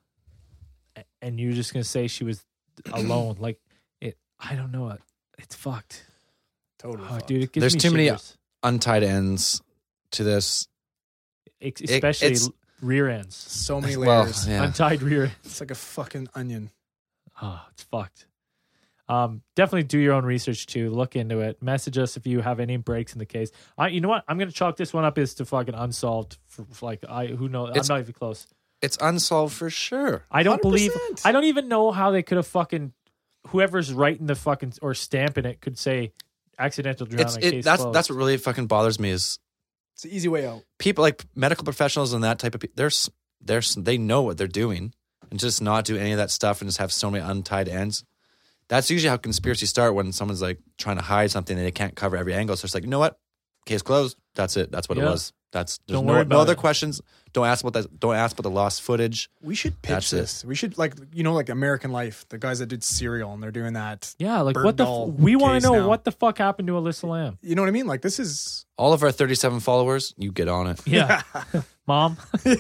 and you're just gonna say she was alone, like it, I don't know. It's fucked. totally. Oh, fucked. dude, it gives There's me too many shivers. Untied ends to this. Especially it's- rear ends, So many Well, layers. yeah. untied rear ends. It's like a fucking onion. Oh, it's fucked. Definitely do your own research too. Look into it. Message us if you have any breaks in the case. You know what? I'm gonna chalk this one up as to fucking unsolved. For like, who knows? It's- I'm not even close. It's unsolved for sure. I don't believe. 100%. I don't even know how they could have fucking. Whoever's writing the fucking or stamping it could say accidental drowning. Case closed. That's what really fucking bothers me is It's the easy way out. people like medical professionals and that type of people. They know what they're doing and just not do any of that stuff and just have so many untied ends. That's usually how conspiracies start when someone's like trying to hide something and they can't cover every angle. So it's like, you know what? Case closed. That's it. That's what it Yeah. was. There's Don't no worry about other it. questions. Don't ask about that. Don't ask about the lost footage. We should pitch That's it. this. We should like American Life, the guys that did Serial, and they're doing that. Yeah, like Bird what the? doll We want case to know now. what the fuck happened to Alyssa Lamb. You know what I mean? Like this is All of our 37 followers, you get on it. Yeah, Mom,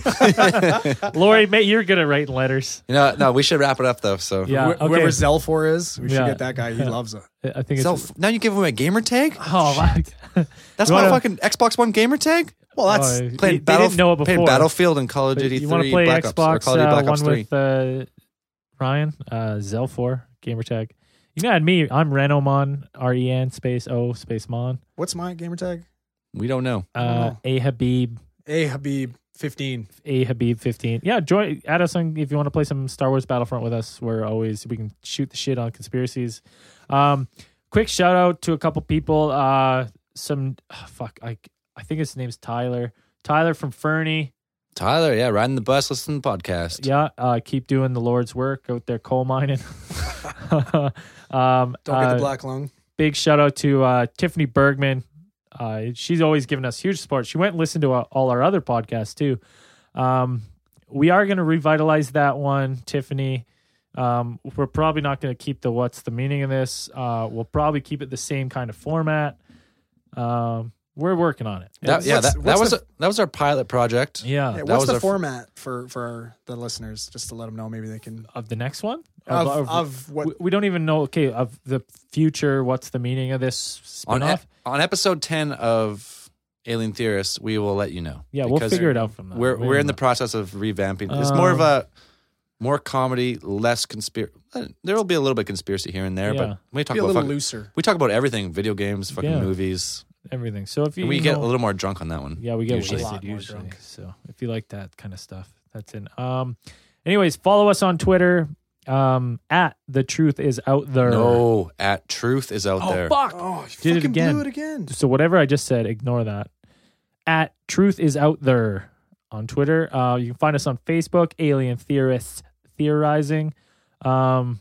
Lori, mate, you're good at writing letters. You know, no, we should wrap it up though. So Yeah, okay. whoever Zelfor is. We should Yeah. get that guy. He loves it. I think it's. Now you give him a gamer tag. Oh, my, That's You my wanna- fucking Xbox One gamer tag. Well, that's Oh, Playing they didn't know it playing before. Battlefield and Call of But Duty you want 3 to play Black Ops or Xbox Call of Duty Black Ops one 3. with Ryan Zelfor gamertag. You can add me. I'm Renomon REN space O space Mon. what's my gamer tag? We don't know. know. A Habib A Habib 15. A Habib 15. Yeah, join. Add us on if you want to play some Star Wars Battlefront with us. We can shoot the shit on conspiracies. Quick shout out to a couple people. I think his name's Tyler. Tyler from Fernie. Tyler, yeah, riding the bus, listening to the podcast. Yeah, keep doing the Lord's work out there coal mining. Don't get the black lung. Big shout out to Tiffany Bergman. She's always given us huge support. She went and listened to all our other podcasts too. We are going to revitalize that one, Tiffany. We're probably not going to keep the what's the meaning of this. We'll probably keep it the same kind of format. We're working on it. That was our pilot project. Yeah. Yeah, that what's was the our- format for the listeners? Just to let them know, maybe they can Of the next one? of what We don't even know. Okay, of the future, what's the meaning of this On, spinoff? on episode 10 of Alien Theorists, we will let you know. Yeah, we'll Because figure it out from there. We're in the process of revamping. It's more of a more comedy, less conspiracy. There will be a little bit of conspiracy here and there, Yeah. but we talk be a about little fucking, looser. we talk about everything: video games, fucking Yeah. movies. everything. So if you And we you get know- a little more drunk on that one. Yeah, we get usually. A lot wasted more usually. drunk. So if you like that kind of stuff, that's in. Anyways, follow us on Twitter At the truth is out there. No, at truth is out there. Fuck. Oh, you Did it fucking again. blew it again. So whatever I just said, ignore that. At truth is out there on Twitter. You can find us on Facebook, Alien Theorists Theorizing. THURR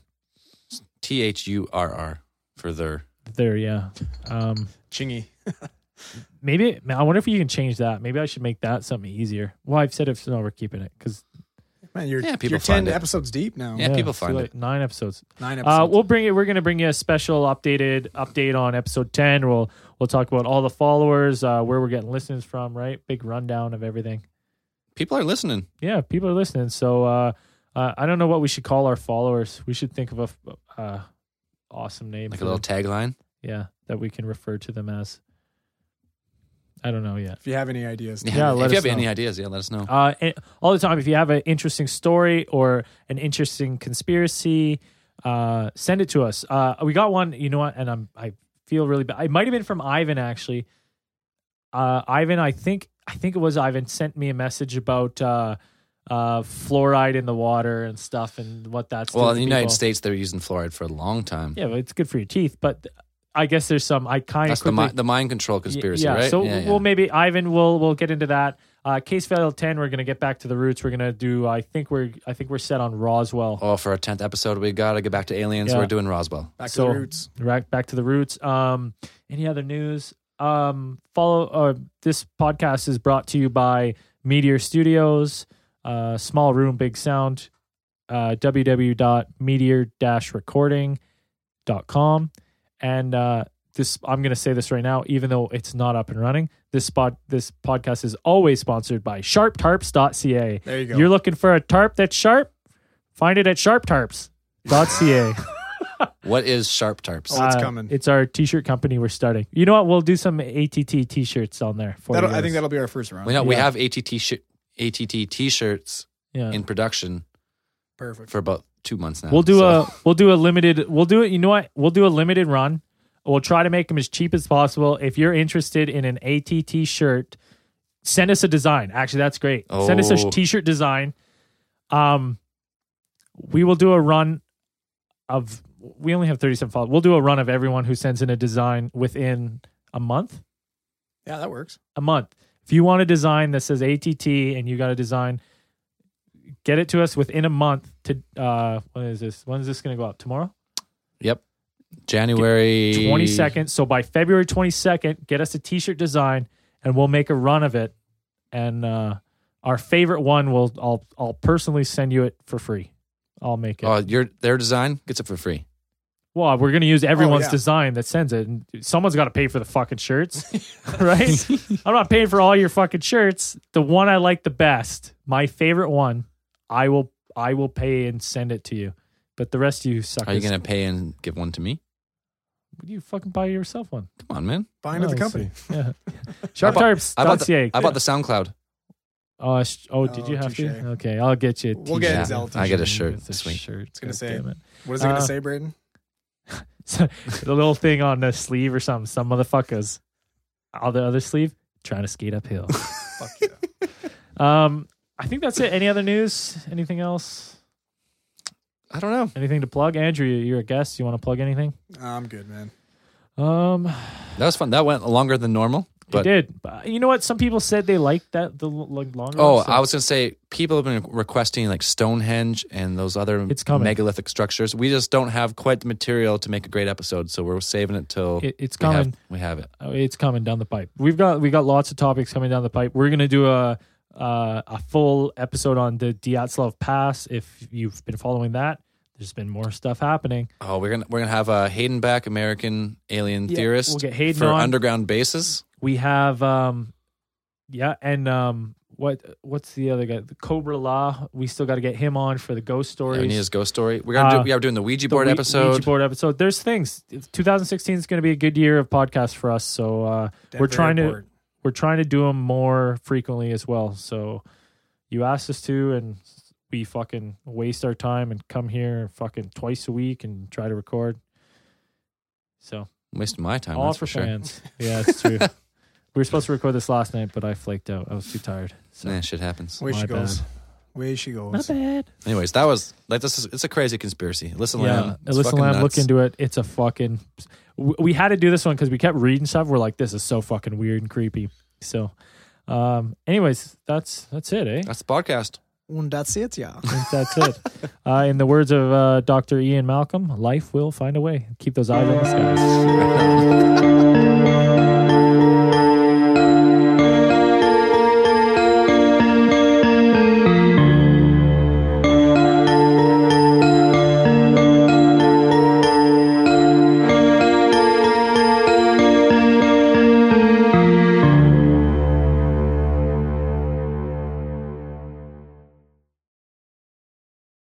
for their. There, yeah. Chingy. Maybe I wonder if you can change that. Maybe I should make that something easier. Well, I've said if so, we're keeping it because Man, people you're 10 find it. episodes deep now. Yeah, people find it. 9 episodes. 9 episodes. We're going to bring you a special update on episode 10. We'll talk about all the followers, where we're getting listens from, right? Big rundown of everything. People are listening. Yeah, people are listening. So I don't know what we should call our followers. We should think of a awesome name. Like for a little them. tagline. Yeah, that we can refer to them as. I don't know yet. If you have any ideas. Yeah, let if you us have any know. ideas, let us know. And all the time, if you have an interesting story or an interesting conspiracy, send it to us. We got one, you know what? And I feel really bad. It might have been from Ivan actually. Ivan, I think it was Ivan sent me a message about fluoride in the water and stuff and what that's. Well, doing in the to United people. States, they're using fluoride for a long time. Yeah, but it's good for your teeth. But I guess there's some. I kind That's of the mind control conspiracy, yeah, right? so yeah, we'll maybe Ivan we'll get into that. Case file 10. We're gonna get back to the roots. We're gonna do. I think we're set on Roswell. Oh, for our 10th episode, we got to get back to aliens. Yeah. We're doing Roswell. Back to So- the roots. Back to the roots. Any other news? Follow. This podcast is brought to you by Meteor Studios. Small room, big sound. www.meteor-recording.com. And this, I'm going to say this right now, even though it's not up and running. This podcast is always sponsored by sharptarps.ca. There you go. You're looking for a tarp that's sharp? Find it at sharptarps.ca. What is Sharp Tarps? Oh, it's coming. It's our t-shirt company we're starting. You know what? We'll do some ATT t-shirts on there for you I guys. think that'll be our first round. we yeah. have ATT t-shirts Yeah. in production Perfect. for about 2 months now. We'll do so. a limited. We'll do it. You know what? We'll do a limited run. We'll try to make them as cheap as possible. If you're interested in an ATT shirt, send us a design. Actually, that's great. Send us a Oh. t-shirt design. We will do a run of. We only have 37 followers. We'll do a run of everyone who sends in a design within a month. Yeah, that works. A month. If you want a design that says ATT and you got a design, get it to us within a month. To when is this? When is this going to go up? Tomorrow. Yep. January 22nd. So by February 22nd, get us a t-shirt design and we'll make a run of it. And our favorite one I'll personally send you it for free. I'll make it. Oh, their design gets it for free. Well, we're going to use everyone's yeah. design that sends it. And someone's got to pay for the fucking shirts, right? I'm not paying for all your fucking shirts. The one I like the best, my favorite one, I will pay and send it to you. But the rest of you suckers. Are you going to pay and give one to me? You fucking buy yourself one. Come on, man. Buying to the Oh, company. see. Yeah. I bought Sharptarps.ca. the SoundCloud. Did you have touche. to? Okay, I'll get you. A We'll get t-shirt. a Zell I get a t-shirt. shirt. It's a Sweet. shirt. It's gonna God say- damn it. What is it going to say, Braden? So, the little thing on the sleeve or something. Some motherfuckers. On the other sleeve, trying to skate uphill. Fuck yeah. I think that's it. Any other news? Anything else? I don't know. Anything to plug? Andrew, you're a guest. You want to plug anything? I'm good, man. That was fun. That went longer than normal. It But did. But you know what? Some people said they liked that the longer. Oh, one, so- I was going to say, people have been requesting like Stonehenge and those other It's coming. megalithic structures. We just don't have quite the material to make a great episode, so we're saving it till It's coming. we have it. It's coming down the pipe. We got lots of topics coming down the pipe. We're gonna do a full episode on the Dyatlov Pass. If you've been following that, there's been more stuff happening. Oh, we're gonna have Hayden back, American alien Yeah, theorist, we'll get Hayden for on. underground bases. We have what's the other guy? The Cobra Law. We still got to get him on for the ghost stories. Anita's ghost story. We are doing the Ouija board episode. Ouija board episode. There's things. 2016 is going to be a good year of podcasts for us. So we're trying to do them more frequently as well. So you asked us to, and we fucking waste our time and come here fucking twice a week and try to record. So Wasting my time. all that's for for sure. fans. Yeah, it's true. We were supposed to record this last night, but I flaked out. I was too tired. So Nah, shit happens. Way my she goes. bad. Way she Not goes. bad. Anyways, that was like this. It's a crazy conspiracy. Alyssa Yeah, Lamb. It's Alyssa fucking Lamb, nuts. look into it. It's a fucking. We had to do this one because we kept reading stuff. We're like, this is so fucking weird and creepy. So, anyways, that's it, eh? That's the podcast. And that's it, yeah. I think that's it. In the words of Dr. Ian Malcolm, life will find a way. Keep those eyes on the skies.